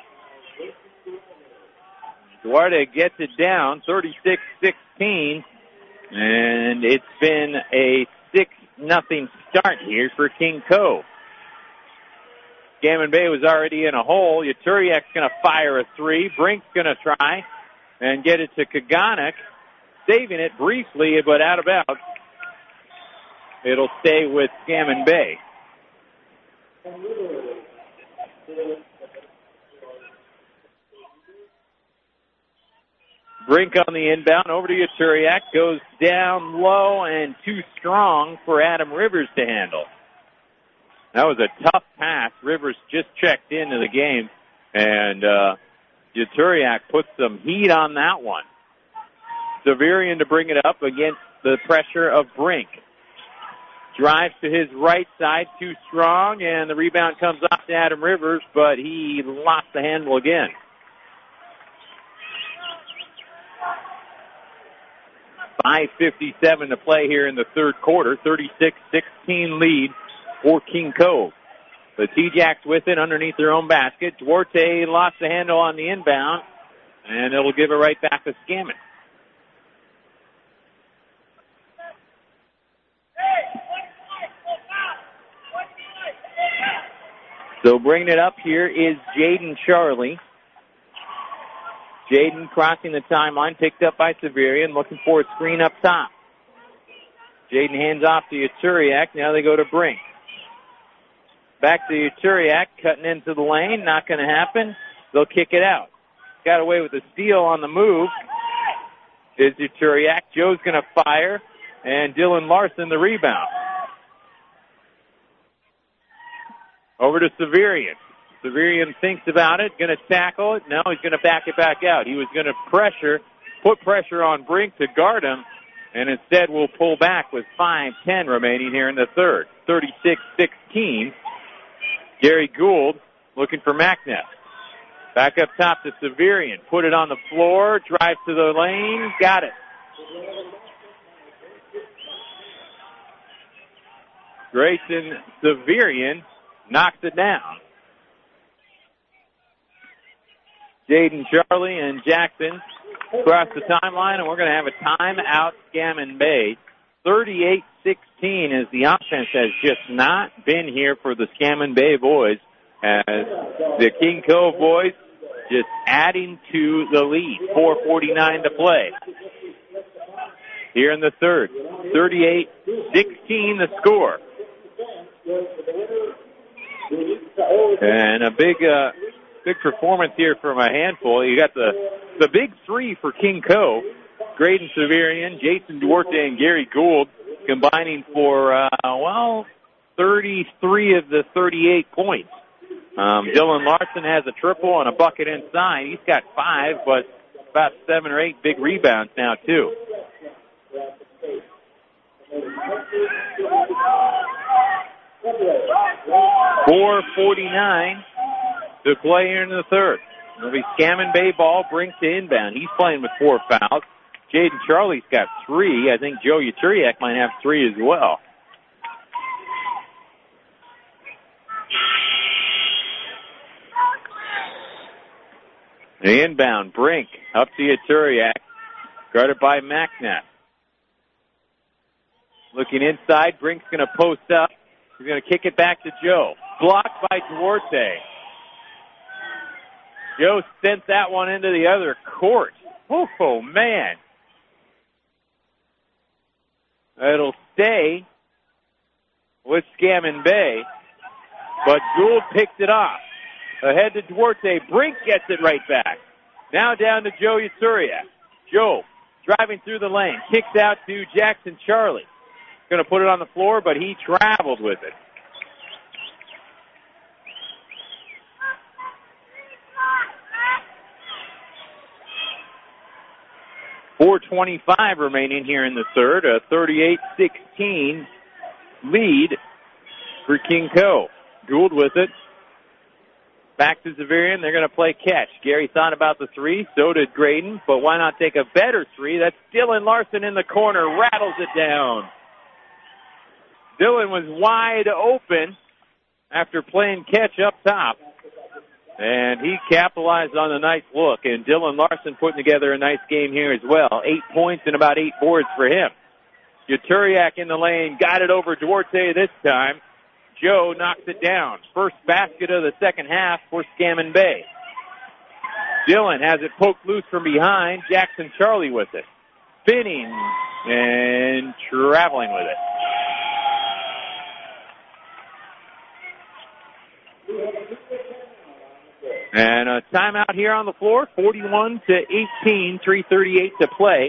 Duarte gets it down, 36-16, and it's been a 6-0 start here for King Cove. Scammon Bay was already in a hole. Yaturiak's going to fire a 3. Brink's going to try and get it to Kaganek, saving it briefly, but out of bounds. It'll stay with Scammon Bay. Brink on the inbound, over to Yaturiak, goes down low and too strong for Adam Rivers to handle. That was a tough pass. Rivers just checked into the game, and Yaturiak put some heat on that one. Severian to bring it up against the pressure of Brink. Drives to his right side, too strong, and the rebound comes off to Adam Rivers, but he lost the handle again. .5:57 to play here in the third quarter. 36-16 lead for King Cove. The T-Jacks with it underneath their own basket. Duarte lost the handle on the inbound, and it'll give it right back to Scammon. So bringing it up here is Jaden Charlie. Jaden crossing the timeline, picked up by Severian, looking for a screen up top. Jaden hands off to Yaturiak. Now they go to Brink. Back to Yaturiak, cutting into the lane. Not going to happen. They'll kick it out. Got away with a steal on the move. Is Yaturiak. Joe's going to fire, and Dylan Larson the rebound. Over to Severian. Severian thinks about it, going to tackle it. No, he's going to back it back out. He was going to put pressure on Brink to guard him, and instead will pull back with 5:10 remaining here in the third. 36-16. Gary Gould looking for Macneff. Back up top to Severian. Put it on the floor, drives to the lane, got it. Grayson Severian knocks it down. Jaden Charlie and Jackson across the timeline, and we're going to have a timeout, Scammon Bay. 38-16 as the offense has just not been here for the Scammon Bay boys, as the King Cove boys just adding to the lead. 4:49 to play here in the third. 38-16 the score. And a big performance here from a handful. You got the big three for King Cove. Graydon Severian, Jason Duarte, and Gary Gould combining for, 33 of the 38 points. Dylan Larson has a triple and a bucket inside. He's got 5, but about 7 or 8 big rebounds now, too. .449 to play here in the third. It'll be Scammon Bay ball, Brink to inbound. He's playing with 4 fouls. Jaden Charlie's got 3. I think Joe Uturiak might have 3 as well. The inbound, Brink up to Uturiak, guarded by Macnett. Looking inside, Brink's going to post up. He's going to kick it back to Joe. Blocked by Duarte. Joe sent that one into the other court. Oh, man. It'll stay with Scammon Bay, but Gould picks it off. Ahead to Duarte. Brink gets it right back. Now down to Joe Uturiak. Joe driving through the lane. Kicks out to Jackson Charlie. Going to put it on the floor, but he traveled with it. .425 remaining here in the third. A 38-16 lead for King Cove. Gould with it. Back to Zavarian. They're going to play catch. Gary thought about the 3. So did Graydon. But why not take a better 3? That's Dylan Larson in the corner. Rattles it down. Dylan was wide open after playing catch up top. And he capitalized on a nice look. And Dylan Larson putting together a nice game here as well. 8 points and about 8 boards for him. Uturiak in the lane. Got it over Duarte this time. Joe knocks it down. First basket of the second half for Scammon Bay. Dylan has it poked loose from behind. Jackson Charlie with it. Spinning and traveling with it. And a timeout here on the floor, 41-18, 3:38 to play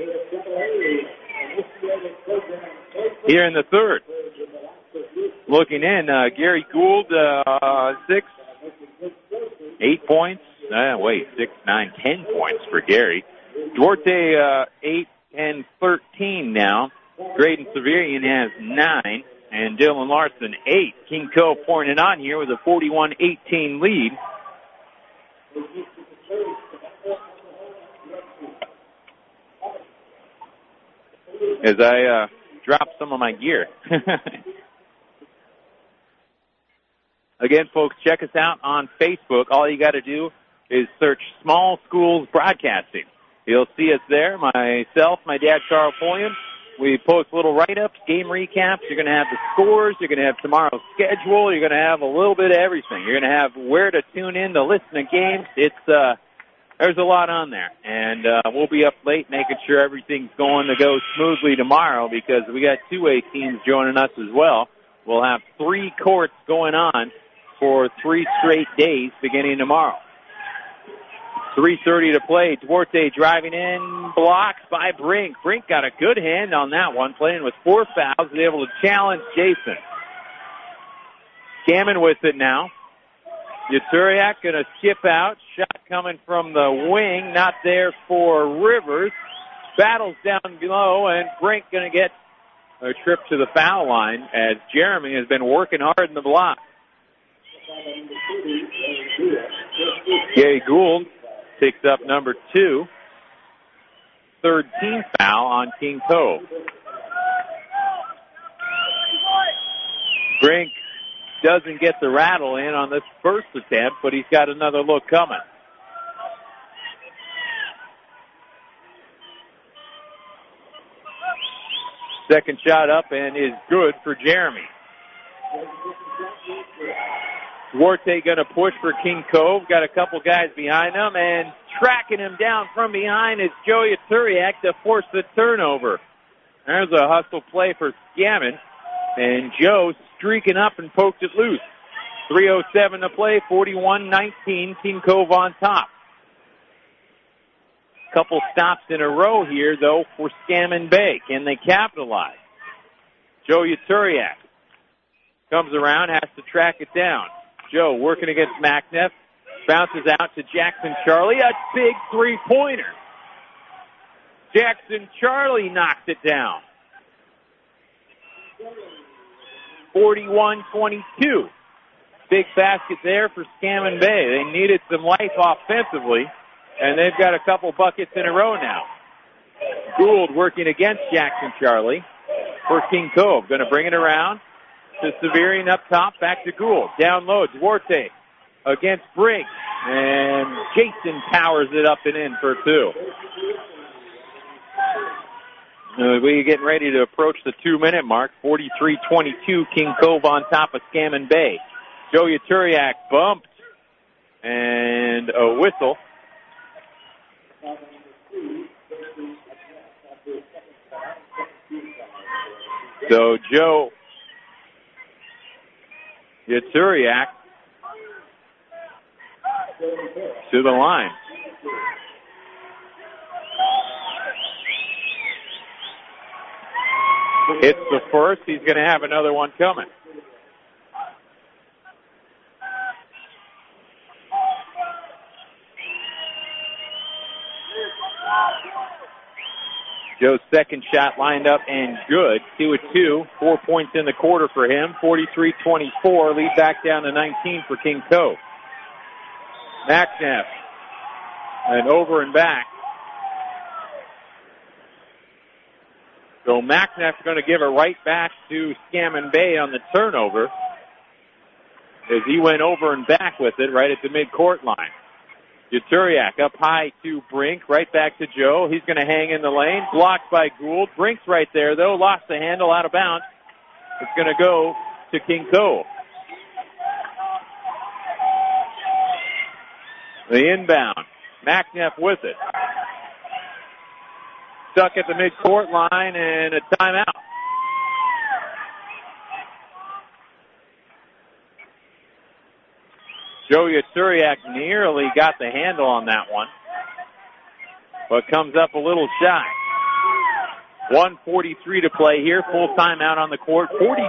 here in the third. Looking in, Gary Gould, 6, 8 points. 6, 9, 10 points for Gary. Duarte, 8 and 13 now. Graydon Severian has 9, and Dylan Larson, 8. King Cove pouring it on here with a 41-18 lead. As I drop some of my gear. Again, folks, check us out on Facebook. All you got to do is search Small Schools Broadcasting. You'll see us there. Myself, my dad, Charles Pulliam. We post little write-ups, game recaps. You're going to have the scores. You're going to have tomorrow's schedule. You're going to have a little bit of everything. You're going to have where to tune in to listen to games. There's a lot on there. And we'll be up late making sure everything's going to go smoothly tomorrow because we got 2A teams joining us as well. We'll have 3 courts going on for 3 straight days beginning tomorrow. 3:30 to play. Duarte driving in, blocked by Brink. Brink got a good hand on that one, playing with 4 fouls, was able to challenge Jason. Scammon with it now. Uturiak going to skip out. Shot coming from the wing, not there for Rivers. Battles down below, and Brink going to get a trip to the foul line as Jeremy has been working hard in the block. Gary Gould picks up number 2. Third team foul on King Cove. Brink doesn't get the rattle in on this first attempt, but he's got another look coming. Second shot up and is good for Jeremy. Duarte going to push for King Cove. Got a couple guys behind him, and tracking him down from behind is Joe Yaturiak to force the turnover. There's a hustle play for Scammon, and Joe streaking up and poked it loose. 3:07 to play, 41-19, King Cove on top. Couple stops in a row here, though, for Scammon Bay. Can they capitalize? Joe Yaturiak comes around, has to track it down. Joe working against McNeff. Bounces out to Jackson Charlie. A big three-pointer. Jackson Charlie knocks it down. 41-22. Big basket there for Scammon Bay. They needed some life offensively, and they've got a couple buckets in a row now. Gould working against Jackson Charlie for King Cove. Going to bring it around to Severian up top, back to Gould. Down low, Duarte against Briggs. And Jason powers it up and in for two. We're getting ready to approach the 2-minute mark. 43-22, King Cove on top of Scammon Bay. Joe Yaturiak bumped. And a whistle. So Joe Yaturiak to the line. Hits the first. He's going to have another one coming. Joe's second shot lined up and good. 2-2. 4 points in the quarter for him. 43-24. Lead back down to 19 for King Cove. McNeff. And over and back. So McNeff's going to give it right back to Scammon Bay on the turnover as he went over and back with it right at the midcourt line. Yaturiak up high to Brink, right back to Joe. He's going to hang in the lane. Blocked by Gould. Brink's right there, though. Lost the handle, out of bounds. It's going to go to King Cove. The inbound. McNeff with it. Stuck at the midcourt line and a timeout. Joe Yaturiak nearly got the handle on that one, but comes up a little shy. 1:43 to play here. Full timeout on the court.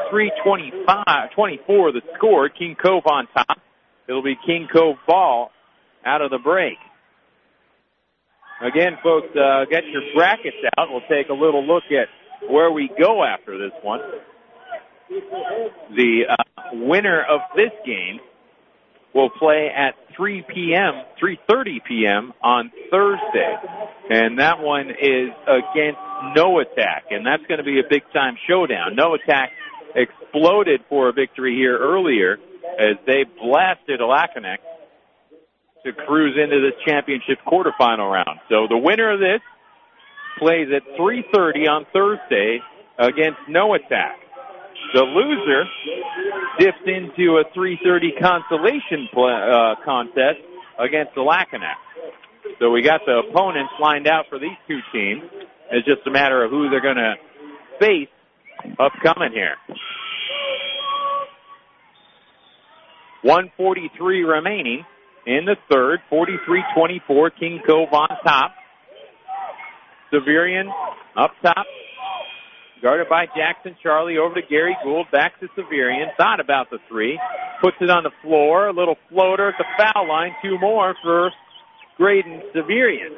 43-24 the score. King Cove on top. It'll be King Cove ball out of the break. Again, folks, get your brackets out. We'll take a little look at where we go after this one. The winner of this game will play at 3:30 p.m. on Thursday. And that one is against Noatak, and that's going to be a big-time showdown. Noatak exploded for a victory here earlier as they blasted Alacanek to cruise into this championship quarterfinal round. So the winner of this plays at 3:30 on Thursday against Noatak. The loser dips into a 3:30 consolation contest against Alacanek. So we got the opponents lined out for these two teams. It's just a matter of who they're going to face upcoming here. 1:43 remaining in the third. 43-24, King Cove on top. Severian up top. Guarded by Jackson Charlie, over to Gary Gould, back to Severian. Thought about the three. Puts it on the floor. A little floater at the foul line. Two more for Graydon Severian.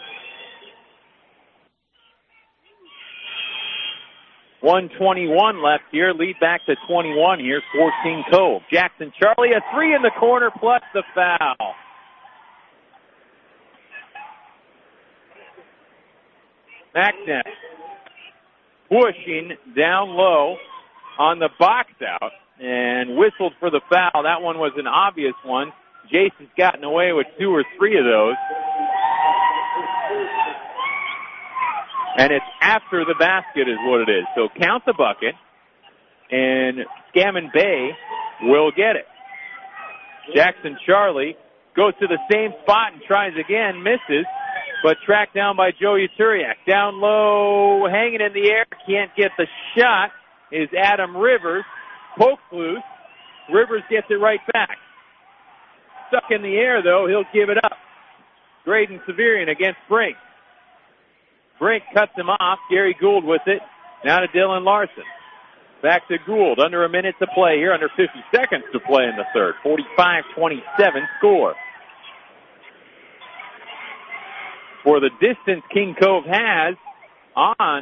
.121 left here. Lead back to 21 here for King Cove. Jackson Charlie, a three in the corner plus the foul. McNeff pushing down low on the box out and whistled for the foul. That one was an obvious one. Jason's gotten away with two or three of those. And it's after the basket is what it is. So count the bucket, and Scammon Bay will get it. Jackson Charlie goes to the same spot and tries again, misses, but tracked down by Joe Uturiak. Down low, hanging in the air, can't get the shot, is Adam Rivers. Pokes loose. Rivers gets it right back. Stuck in the air, though, he'll give it up. Graydon Severian against Brink. Brink cuts him off. Gary Gould with it. Now to Dylan Larson. Back to Gould. Under a minute to play here. Under 50 seconds to play in the third. 45-27 score. For the distance King Cove has on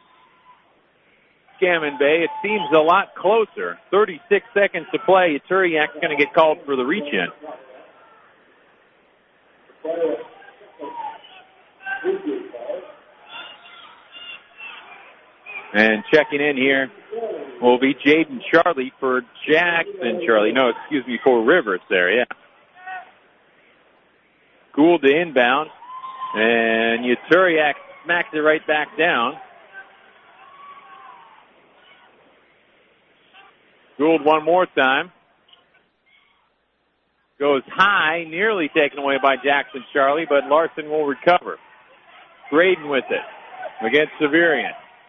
Scammon Bay, it seems a lot closer. 36 seconds to play. Uturiak's going to get called for the reach-in. And checking in here will be Jaden Charlie for Jackson Charlie. No, excuse me, for Rivers there, yeah. Gould to inbound. And Uturiak smacks it right back down. Gould one more time. Goes high, nearly taken away by Jackson Charlie, but Larson will recover. Graydon with it against Severian.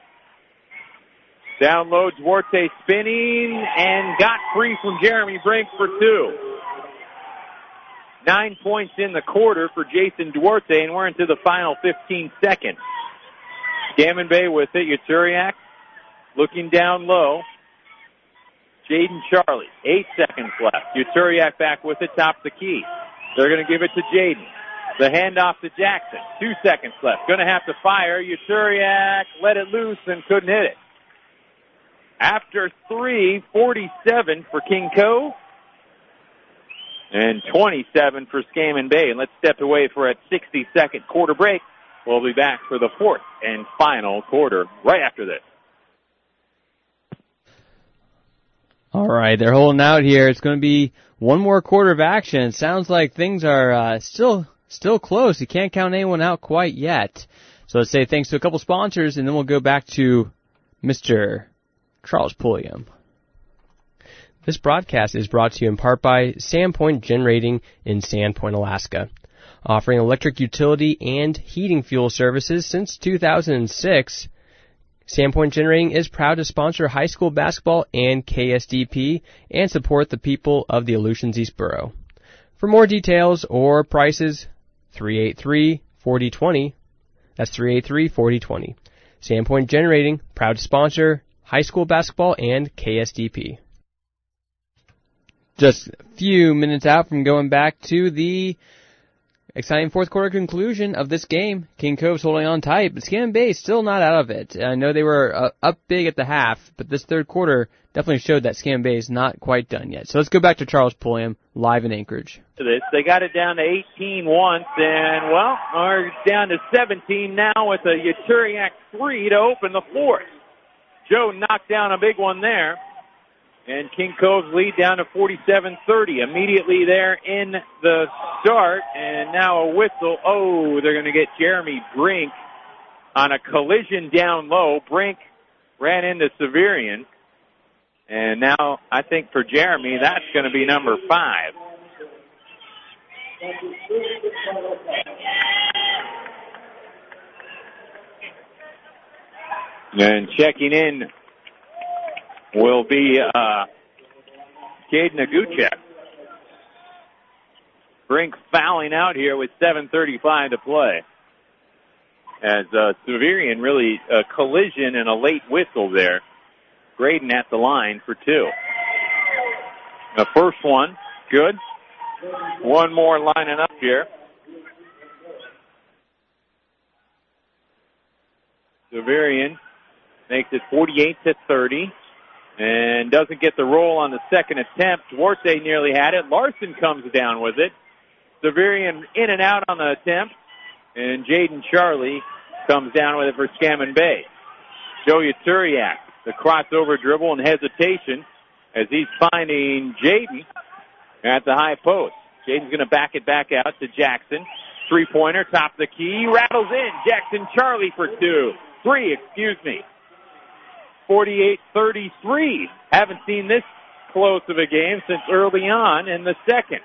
Down low, Duarte spinning and got free from Jeremy Brink for two. 9 points in the quarter for Jason Duarte, and we're into the final 15 seconds. Scammon Bay with it. Uturiak looking down low. Jaden Charlie, 8 seconds left. Uturiak back with it, top the key. They're going to give it to Jaden. The handoff to Jackson. 2 seconds left. Going to have to fire. Uturiak let it loose and couldn't hit it. After 3, 47 for King Cove. And 27 for Scammon Bay. And let's step away for a 60-second quarter break. We'll be back for the fourth and final quarter right after this. All right, they're holding out here. It's going to be one more quarter of action. It sounds like things are still close. You can't count anyone out quite yet. So let's say thanks to a couple sponsors, and then we'll go back to Mr. Charles Pulliam. This broadcast is brought to you in part by Sandpoint Generating in Sandpoint, Alaska. Offering electric utility and heating fuel services since 2006, Sandpoint Generating is proud to sponsor high school basketball and KSDP and support the people of the Aleutians East Borough. For more details or prices, 383-4020. That's 383-4020. Sandpoint Generating, proud to sponsor high school basketball and KSDP. Just a few minutes out from going back to the exciting fourth quarter conclusion of this game. King Cove's holding on tight, but Scammon Bay is still not out of it. I know they were up big at the half, but this third quarter definitely showed that Scammon Bay is not quite done yet. So let's go back to Charles Pulliam, live in Anchorage. They got it down to 18 once, and, well, are down to 17 now with a Uturiak 3 to open the fourth. Joe knocked down a big one there. And King Cove's lead down to 47-30. Immediately there in the start. And now a whistle. Oh, they're going to get Jeremy Brink on a collision down low. Brink ran into Severian. And now I think for Jeremy, that's going to be number 5. And checking in will be Caden Aguchek. Brink fouling out here with 7:35 to play. As Severian really a collision and a late whistle there. Graydon at the line for 2. The first one, good. One more lining up here. Severian makes it 48-30. And doesn't get the roll on the second attempt. Duarte nearly had it. Larson comes down with it. Severian in and out on the attempt. And Jaden Charlie comes down with it for Scammon Bay. Joe Uturiak, the crossover dribble and hesitation as he's finding Jaden at the high post. Jaden's going to back it back out to Jackson. Three-pointer, top of the key, rattles in. Jackson Charlie for 2. 48-33. Haven't seen this close of a game since early on in the second.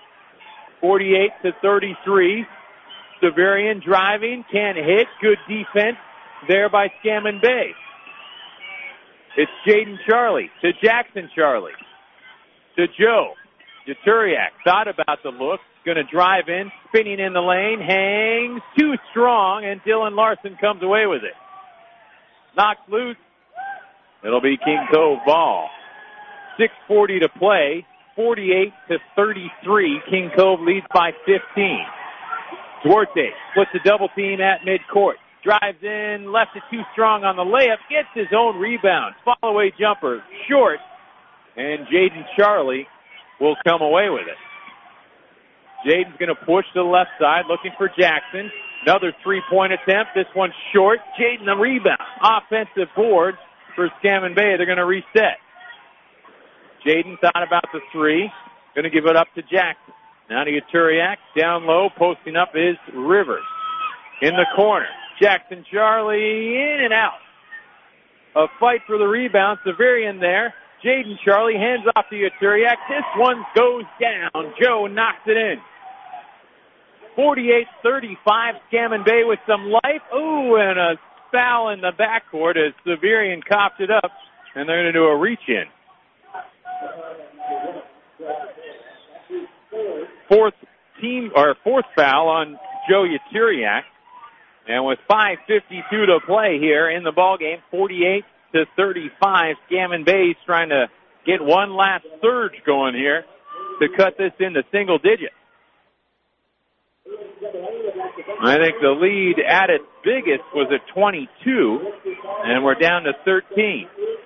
48-33. Severian driving, can't hit. Good defense there by Scammon Bay. It's Jaden Charlie to Jackson Charlie to Joe. Jaturiak thought about the look, going to drive in, spinning in the lane, hangs too strong, and Dylan Larson comes away with it. Knocked loose. It'll be King Cove ball. 6:40 to play. 48-33. King Cove leads by 15. Duarte puts a double team at midcourt. Drives in, left it too strong on the layup, gets his own rebound. Fall-away jumper, short, and Jaden Charlie will come away with it. Jaden's going to push to the left side, looking for Jackson. Another three-point attempt. This one's short. Jaden the rebound. Offensive board for Scammon Bay. They're going to reset. Jaden thought about the three. Going to give it up to Jackson. Now to Uturiak. Down low, posting up is Rivers. In the corner. Jackson Charlie in and out. A fight for the rebound. Severian there. Jaden Charlie hands off to Uturiak. This one goes down. Joe knocks it in. 48-35. Scammon Bay with some life. Ooh, and a foul in the backcourt as Severian copped it up. And they're going to do a reach-in. Fourth foul on Joe Uturiak. And with 5:52 to play here in the ballgame, 48-35, Scammon Bay's trying to get one last surge going here to cut this into single digits. I think the lead at its biggest was at 22, and we're down to 13.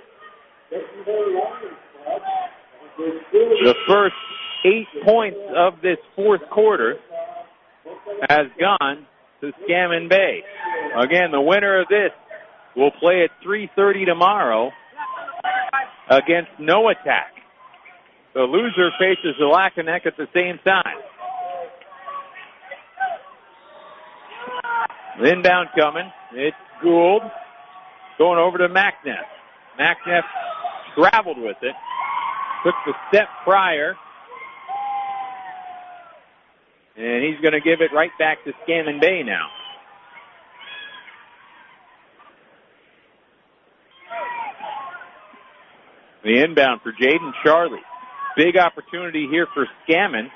The first 8 points of this fourth quarter has gone to Scammon Bay. Again, the winner of this will play at 3:30 tomorrow against Noatak. The loser faces Lacanek at the same time. Inbound coming. It's Gould going over to Macness. Macness traveled with it. Took the step prior. And he's going to give it right back to Scammon Bay now. The inbound for Jaden Charlie. Big opportunity here for Scammon.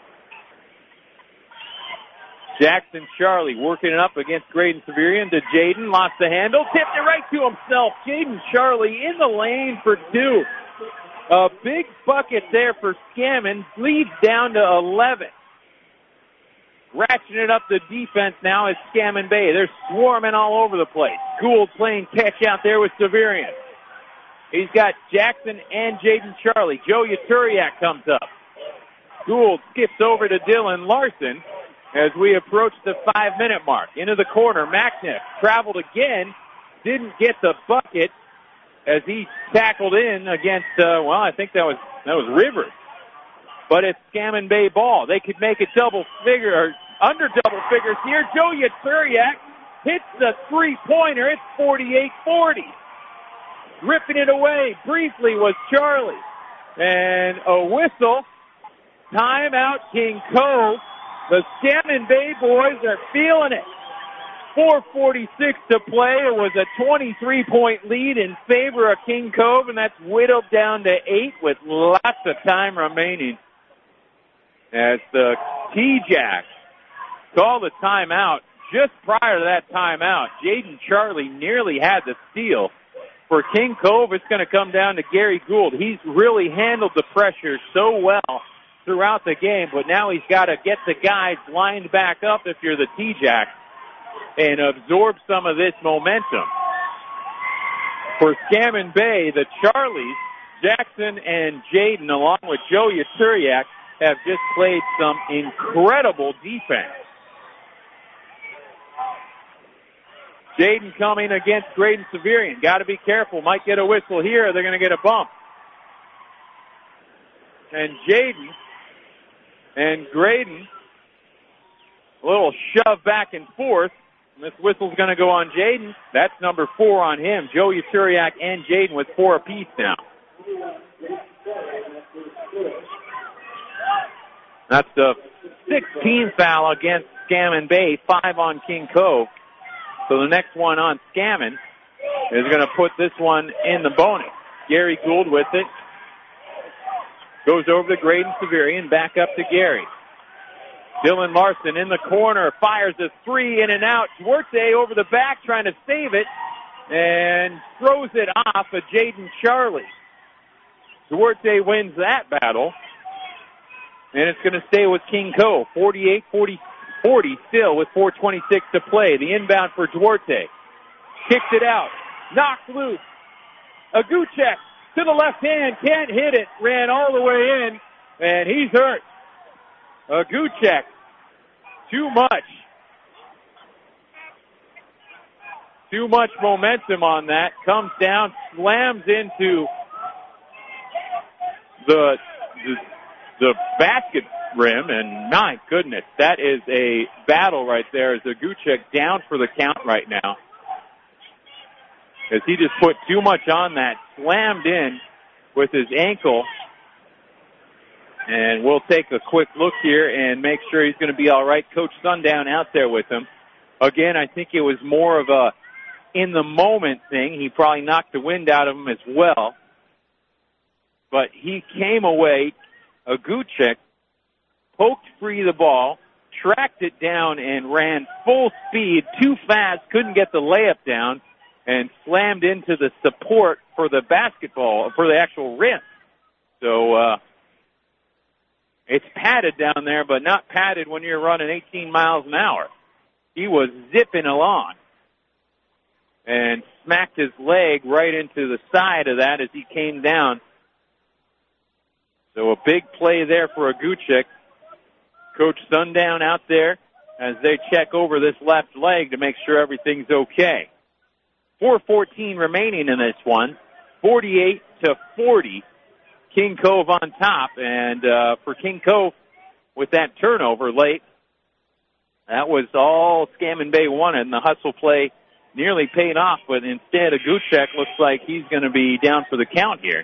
Jackson Charlie working it up against Graydon Severian to Jaden. Lost the handle. Tipped it right to himself. Jaden Charlie in the lane for two. A big bucket there for Scammon. Leads down to 11. Ratcheting it up the defense now is Scammon Bay. They're swarming all over the place. Gould playing catch out there with Severian. He's got Jackson and Jaden Charlie. Joe Uturiak comes up. Gould skips over to Dylan Larson as we approach the 5-minute mark. Into the corner, Macniff traveled again. Didn't get the bucket as he tackled in against, I think that was Rivers. But it's Scammon Bay ball. They could make it under double figures here. Joe Uturiak hits the three-pointer. It's 48-40. Ripping it away briefly was Charlie. And a whistle. Timeout, King Cove. The Scammon Bay boys are feeling it. 4:46 to play. It was a 23-point lead in favor of King Cove, and that's whittled down to 8 with lots of time remaining. As the T-Jacks call the timeout, just prior to that timeout, Jaden Charlie nearly had the steal. For King Cove, it's going to come down to Gary Gould. He's really handled the pressure so well throughout the game, but now he's got to get the guys lined back up if you're the T-Jacks and absorb some of this momentum. For Scammon Bay, the Charlies, Jackson and Jaden, along with Joe Uturiak, have just played some incredible defense. Jaden coming against Graydon Severian. Got to be careful. Might get a whistle here. They're going to get a bump. And Jaden and Graydon, a little shove back and forth. This whistle's going to go on Jaden. That's number 4 on him. Joe Uturiak and Jaden with 4 apiece now. That's the 16th foul against Scammon Bay, 5 on King Cove. So the next one on Scammon is going to put this one in the bonus. Gary Gould with it. Goes over to Graydon Severian, back up to Gary. Dylan Larson in the corner, fires a 3 in and out. Duarte over the back trying to save it and throws it off of Jaden Charlie. Duarte wins that battle. And it's going to stay with King Cove. 48-40 still with 4:26 to play. The inbound for Duarte. Kicks it out. Knocked loose. Aguchek to the left hand. Can't hit it. Ran all the way in. And he's hurt. Aguchek. Too much. Too much momentum on that. Comes down. Slams into the basket rim, and my goodness, that is a battle right there as Aguchek down for the count right now. As he just put too much on that, slammed in with his ankle. And we'll take a quick look here and make sure he's going to be all right. Coach Sundown out there with him. Again, I think it was more of a in-the-moment thing. He probably knocked the wind out of him as well. But he came away, Aguchek, poked free the ball, tracked it down, and ran full speed, too fast, couldn't get the layup down, and slammed into the support for the basketball, for the actual rim. So, it's padded down there, but not padded when you're running 18 miles an hour. He was zipping along and smacked his leg right into the side of that as he came down. So a big play there for Aguchek. Coach Sundown out there as they check over this left leg to make sure everything's okay. 4:14 remaining in this one. 48-40. King Cove on top. And for King Cove, with that turnover late, that was all Scammon Bay wanted. And the hustle play nearly paid off. But instead, Aguchek looks like he's going to be down for the count here.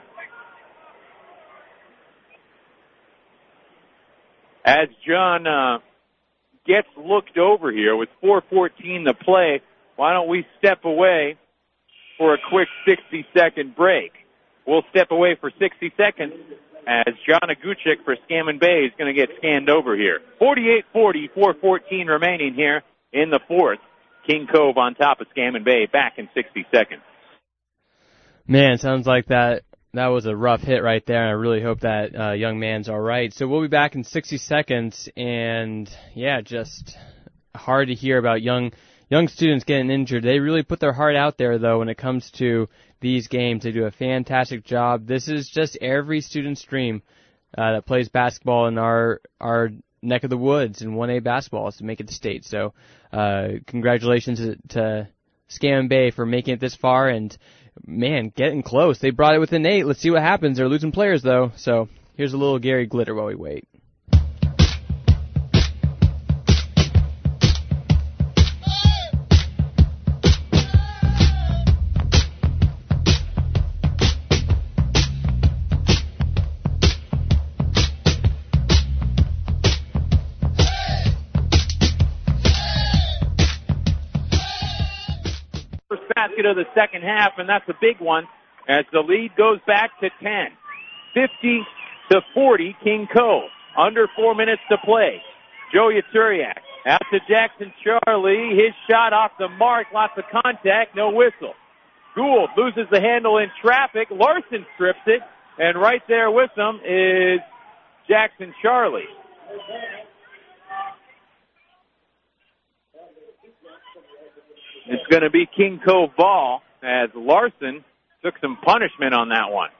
As John gets looked over here with 4:14 to play, why don't we step away for a quick 60-second break? We'll step away for 60 seconds as John Aguchek for Scammon Bay is going to get scanned over here. 48-40, 4:14 remaining here in the fourth. King Cove on top of Scammon Bay, back in 60 seconds. Man, sounds like that was a rough hit right there, and I really hope that young man's all right. So we'll be back in 60 seconds, and yeah, just hard to hear about young students getting injured. They really put their heart out there, though, when it comes to these games. They do a fantastic job. This is just every student's dream that plays basketball in our neck of the woods in 1A basketball is to make it to state. So congratulations to Scammon Bay for making it this far, and man, getting close. They brought it within 8. Let's see what happens. They're losing players, though. So here's a little Gary Glitter while we wait. Basket of the second half, and that's a big one as the lead goes back to 10. 50-40, King Cove. Under 4 minutes to play. Joe Uturiak out to Jackson Charlie. His shot off the mark. Lots of contact. No whistle. Gould loses the handle in traffic. Larson strips it, and right there with him is Jackson Charlie. It's going to be King Cove ball as Larson took some punishment on that one.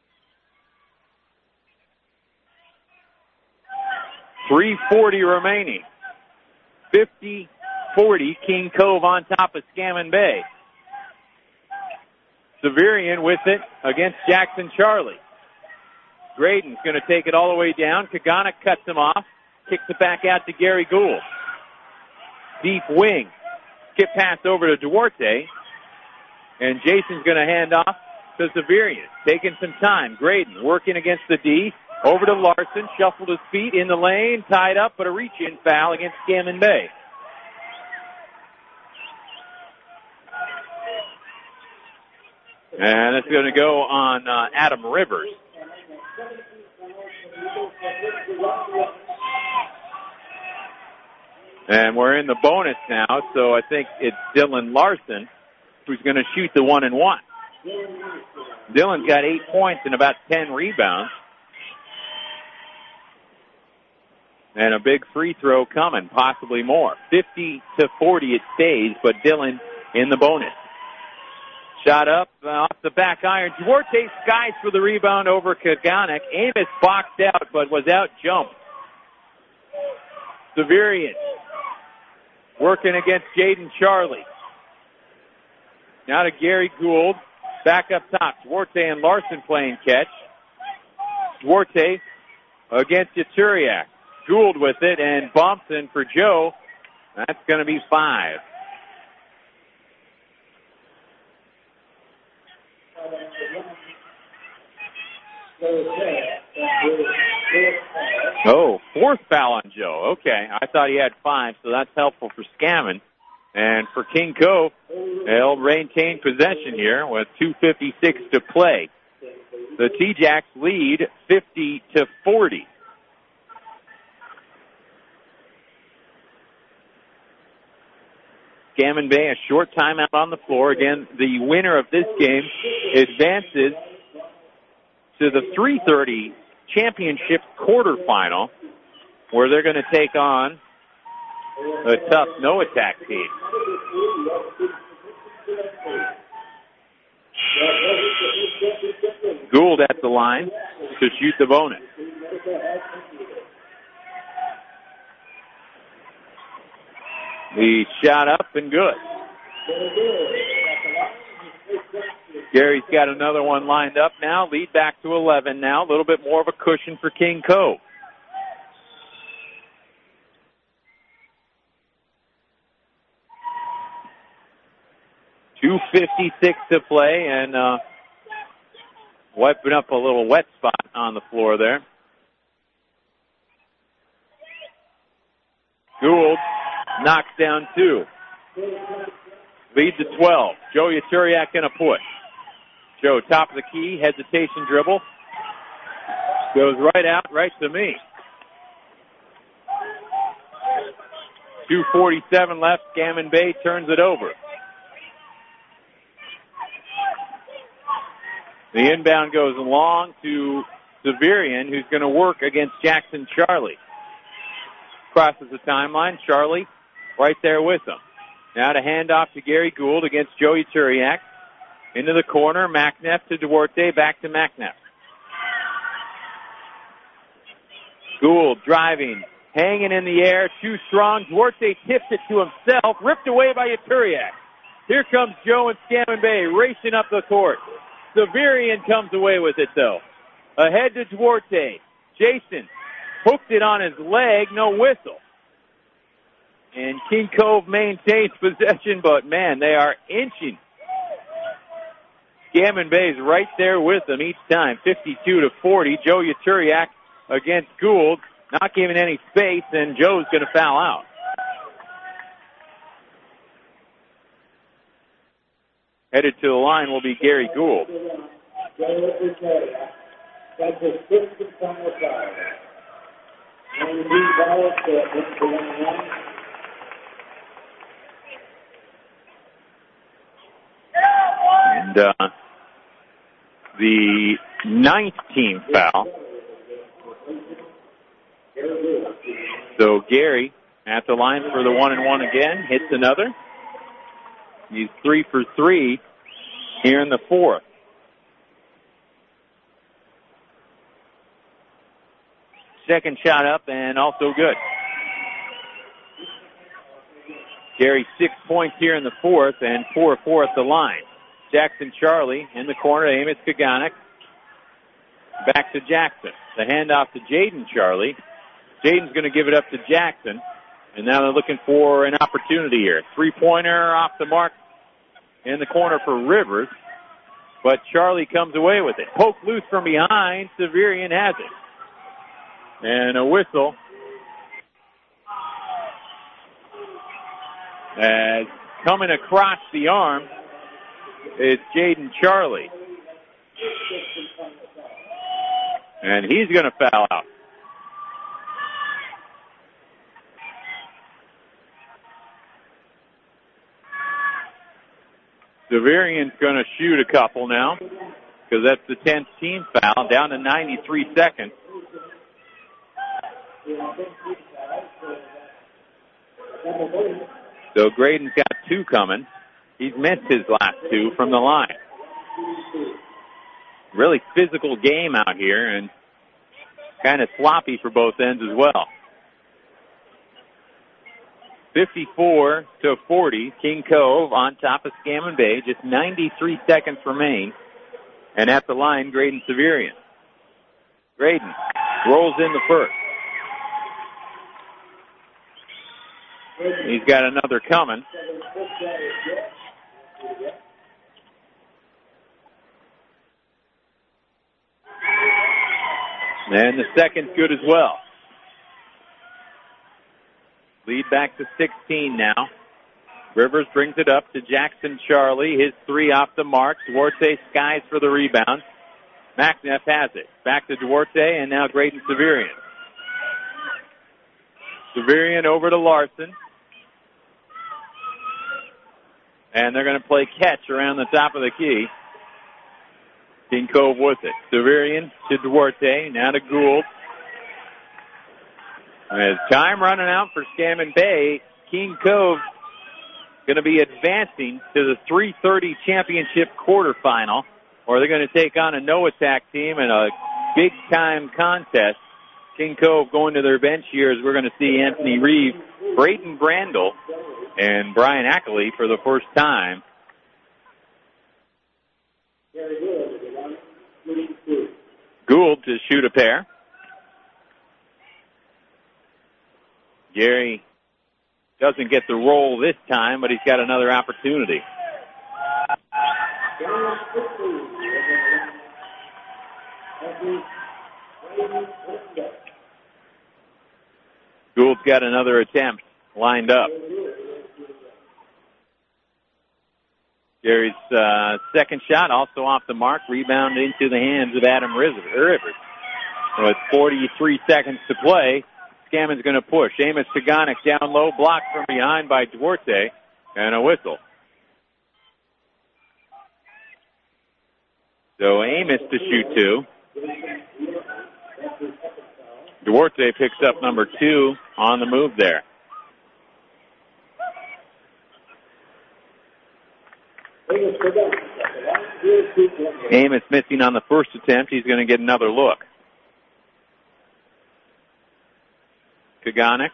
3:40 remaining. 50-40, King Cove on top of Scammon Bay. Severian with it against Jackson Charlie. Graydon's going to take it all the way down. Kagana cuts him off. Kicks it back out to Gary Gould. Deep wing. Skip pass over to Duarte. And Jason's going to hand off to Zavirian. Taking some time. Graydon working against the D. Over to Larson. Shuffled his feet in the lane. Tied up, but a reach-in foul against Scammon Bay. And it's going to go on Adam Rivers. And we're in the bonus now, so I think it's Dylan Larson who's going to shoot the 1-and-1. Dylan's got 8 points and about 10 rebounds. And a big free throw coming, possibly more. 50-40 it stays, but Dylan in the bonus. Shot up off the back iron. Duarte skies for the rebound over Kaganek. Amos boxed out, but was out jumped. Zavirian working against Jaden Charlie. Now to Gary Gould. Back up top. Duarte and Larson playing catch. Duarte against Yaturiak. Gould with it and bumps, and for Joe, that's going to be 5. Oh, 4th foul on Joe. Okay, I thought he had 5, so that's helpful for Scammon. And for King Cove, they'll maintain possession here with 2:56 to play. The T-Jacks lead 50-40. Scammon Bay, a short timeout on the floor. Again, the winner of this game advances to the 3:30 championship quarterfinal, where they're going to take on a tough no-attack team. Gould at the line to shoot the bonus. The shot up and good. Gary's got another one lined up now. Lead back to 11 now. A little bit more of a cushion for King Cove. .256 to play, and wiping up a little wet spot on the floor there. Gould knocks down 2. Lead to 12. Joe Yaturiak in a push. Joe, top of the key, hesitation dribble. Goes right out, right to me. 2:47 left. Scammon Bay turns it over. The inbound goes long to Zavirian, who's going to work against Jackson Charlie. Crosses the timeline. Charlie right there with him. Now to hand off to Gary Gould against Joey Turiak. Into the corner. Macneff to Duarte. Back to Macneff. Gould driving. Hanging in the air. Too strong. Duarte tips it to himself. Ripped away by Yaturiak. Here comes Joe and Scammon Bay racing up the court. Zavirian comes away with it, though. Ahead to Duarte. Jason hooked it on his leg. No whistle. And King Cove maintains possession, but, man, they are inching. Scammon Bay's right there with them each time. 52-40. Joe Yaturiak against Gould. Not giving any space, and Joe's going to foul out. Headed to the line will be Gary Gould. That's his 6th final foul. And the 9th team foul. So Gary at the line for the 1-and-1 again. Hits another. He's 3 for 3 here in the 4th. Second shot up and also good. Gary 6 points here in the 4th and 4 at the line. Jackson Charlie in the corner. Amos Kaganek. Back to Jackson. The handoff to Jaden Charlie. Jaden's going to give it up to Jackson. And now they're looking for an opportunity here. Three-pointer off the mark in the corner for Rivers. But Charlie comes away with it. Poke loose from behind. Severian has it. And a whistle. As coming across the arm is Jaden Charlie. And he's going to foul out. Severian's going to shoot a couple now because that's the 10th team foul, down to 93 seconds. So Graydon's got two coming. He's missed his last two from the line. Really physical game out here and kind of sloppy for both ends as well. 54-40, King Cove on top of Scammon Bay. Just 93 seconds remain. And at the line, Graydon Severian. Graydon rolls in the first. He's got another coming. And the second's good as well. Lead back to 16 now. Rivers brings it up to Jackson Charlie. His three off the mark. Duarte skies for the rebound. McNeff has it. Back to Duarte, and now Graydon Severian. Severian over to Larson. And they're going to play catch around the top of the key. King Cove with it. Severian to Duarte, now to Gould. As time running out for Scammon Bay, King Cove going to be advancing to the 3:30 championship quarterfinal, or they're going to take on a no-attack team in a big-time contest. King Cove going to their bench here as we're going to see Anthony Reeve, Braden Brandel, and Brian Ackley for the first time. Gould to shoot a pair. Gary doesn't get the roll this time, but he's got another opportunity. Gould's got another attempt lined up. Gary's second shot also off the mark, rebound into the hands of Adam Rivers. With 43 seconds to play, Scammon's going to push. Amos Taganik down low, blocked from behind by Duarte, and a whistle. So Amos to shoot two. Duarte picks up number 2 on the move there. Amos missing on the first attempt. He's going to get another look. Kaganek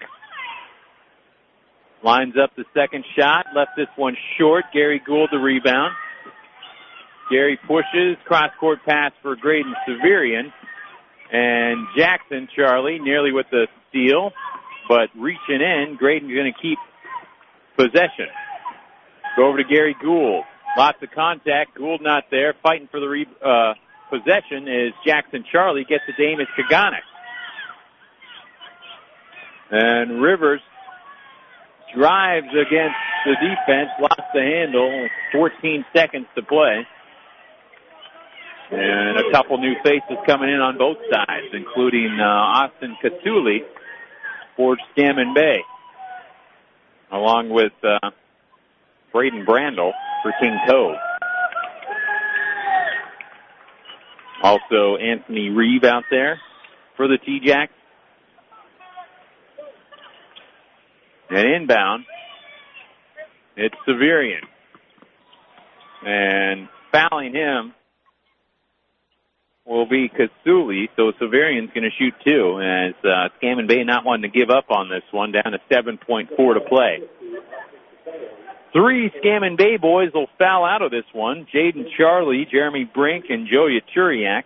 lines up the second shot, left this one short. Gary Gould the rebound. Gary pushes, cross-court pass for Graydon Severian. And Jackson Charlie nearly with the steal, but reaching in, Graydon's going to keep possession. Go over to Gary Gould. Lots of contact. Gould not there. Fighting for the possession is Jackson Charlie. Gets it to Amos Kaganek. And Rivers drives against the defense, lost the handle, 14 seconds to play. And a couple new faces coming in on both sides, including Austin Catuli for Scammon Bay, along with Braden Brandel for King Cove. Also Anthony Reeve out there for the T-Jacks. And inbound, it's Severian. And fouling him will be Kasuli, so Severian's going to shoot 2, as Scammon Bay not wanting to give up on this one, down to 7.4 to play. 3 Scammon Bay boys will foul out of this one. Jaden Charlie, Jeremy Brink, and Joe Yaturiak.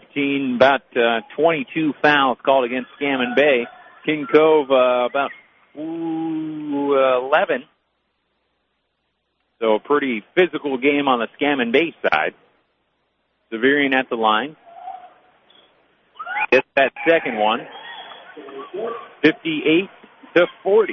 22 fouls called against Scammon Bay. King Cove about 11. So a pretty physical game on the Scammon Bay side. Severian at the line. Gets that second one. 58-40.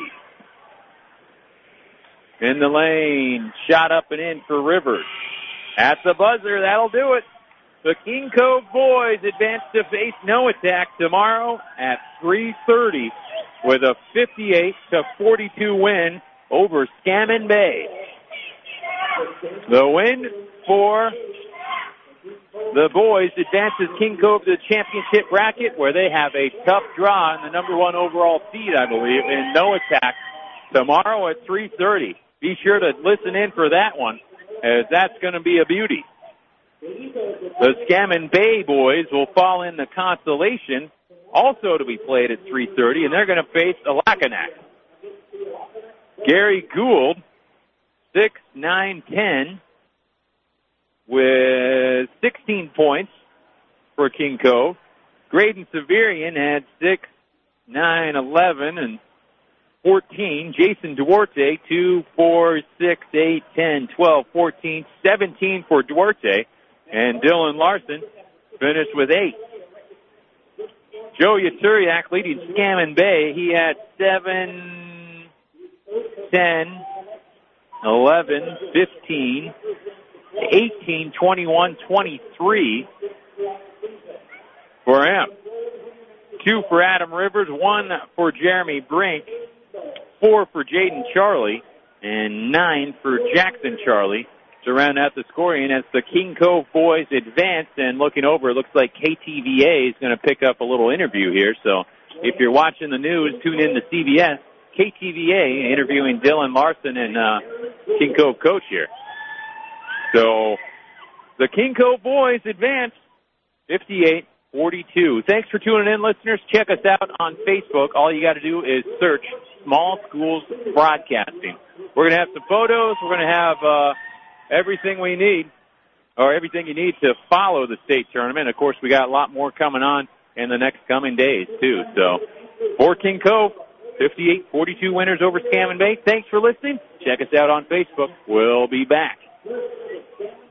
In the lane. Shot up and in for Rivers. At the buzzer. That'll do it. The King Cove boys advance to face No Attack tomorrow at 3:30 with a 58-42 win over Scammon Bay. The win for the boys advances King Cove to the championship bracket, where they have a tough draw in the number 1 overall seed, I believe, in No Attack tomorrow at 3:30. Be sure to listen in for that one, as that's going to be a beauty. The Scammon Bay boys will fall in the consolation, also to be played at 3:30, and they're going to face Alakanac. Gary Gould, 6'9", 10", with 16 points for King Cove. Graydon Severian had 6'9", 11", and 14. Jason Duarte, 2, 4, 6, 8, 10, 12, 14, 17 for Duarte. And Dylan Larson finished with 8. Joe Yaturiak leading Scammon Bay. He had 7, 10, 11, 15, 18, 21, 23 for him. 2 for Adam Rivers, 1 for Jeremy Brink, 4 for Jaden Charlie, and 9 for Jackson Charlie to round out the scoring as the King Cove boys advance. And looking over, it looks like KTVA is going to pick up a little interview here. So if you're watching the news, tune in to CBS. KTVA interviewing Dylan Larson and King Cove coach here. So the King Cove boys advance 58-42. Thanks for tuning in, listeners. Check us out on Facebook. All you got to do is search Small Schools Broadcasting. We're going to have some photos. We're going to have everything we need, or everything you need to follow the state tournament. Of course, we got a lot more coming on in the next coming days, too. So for King Cove, 58-42 winners over Scammon Bay. Thanks for listening. Check us out on Facebook. We'll be back.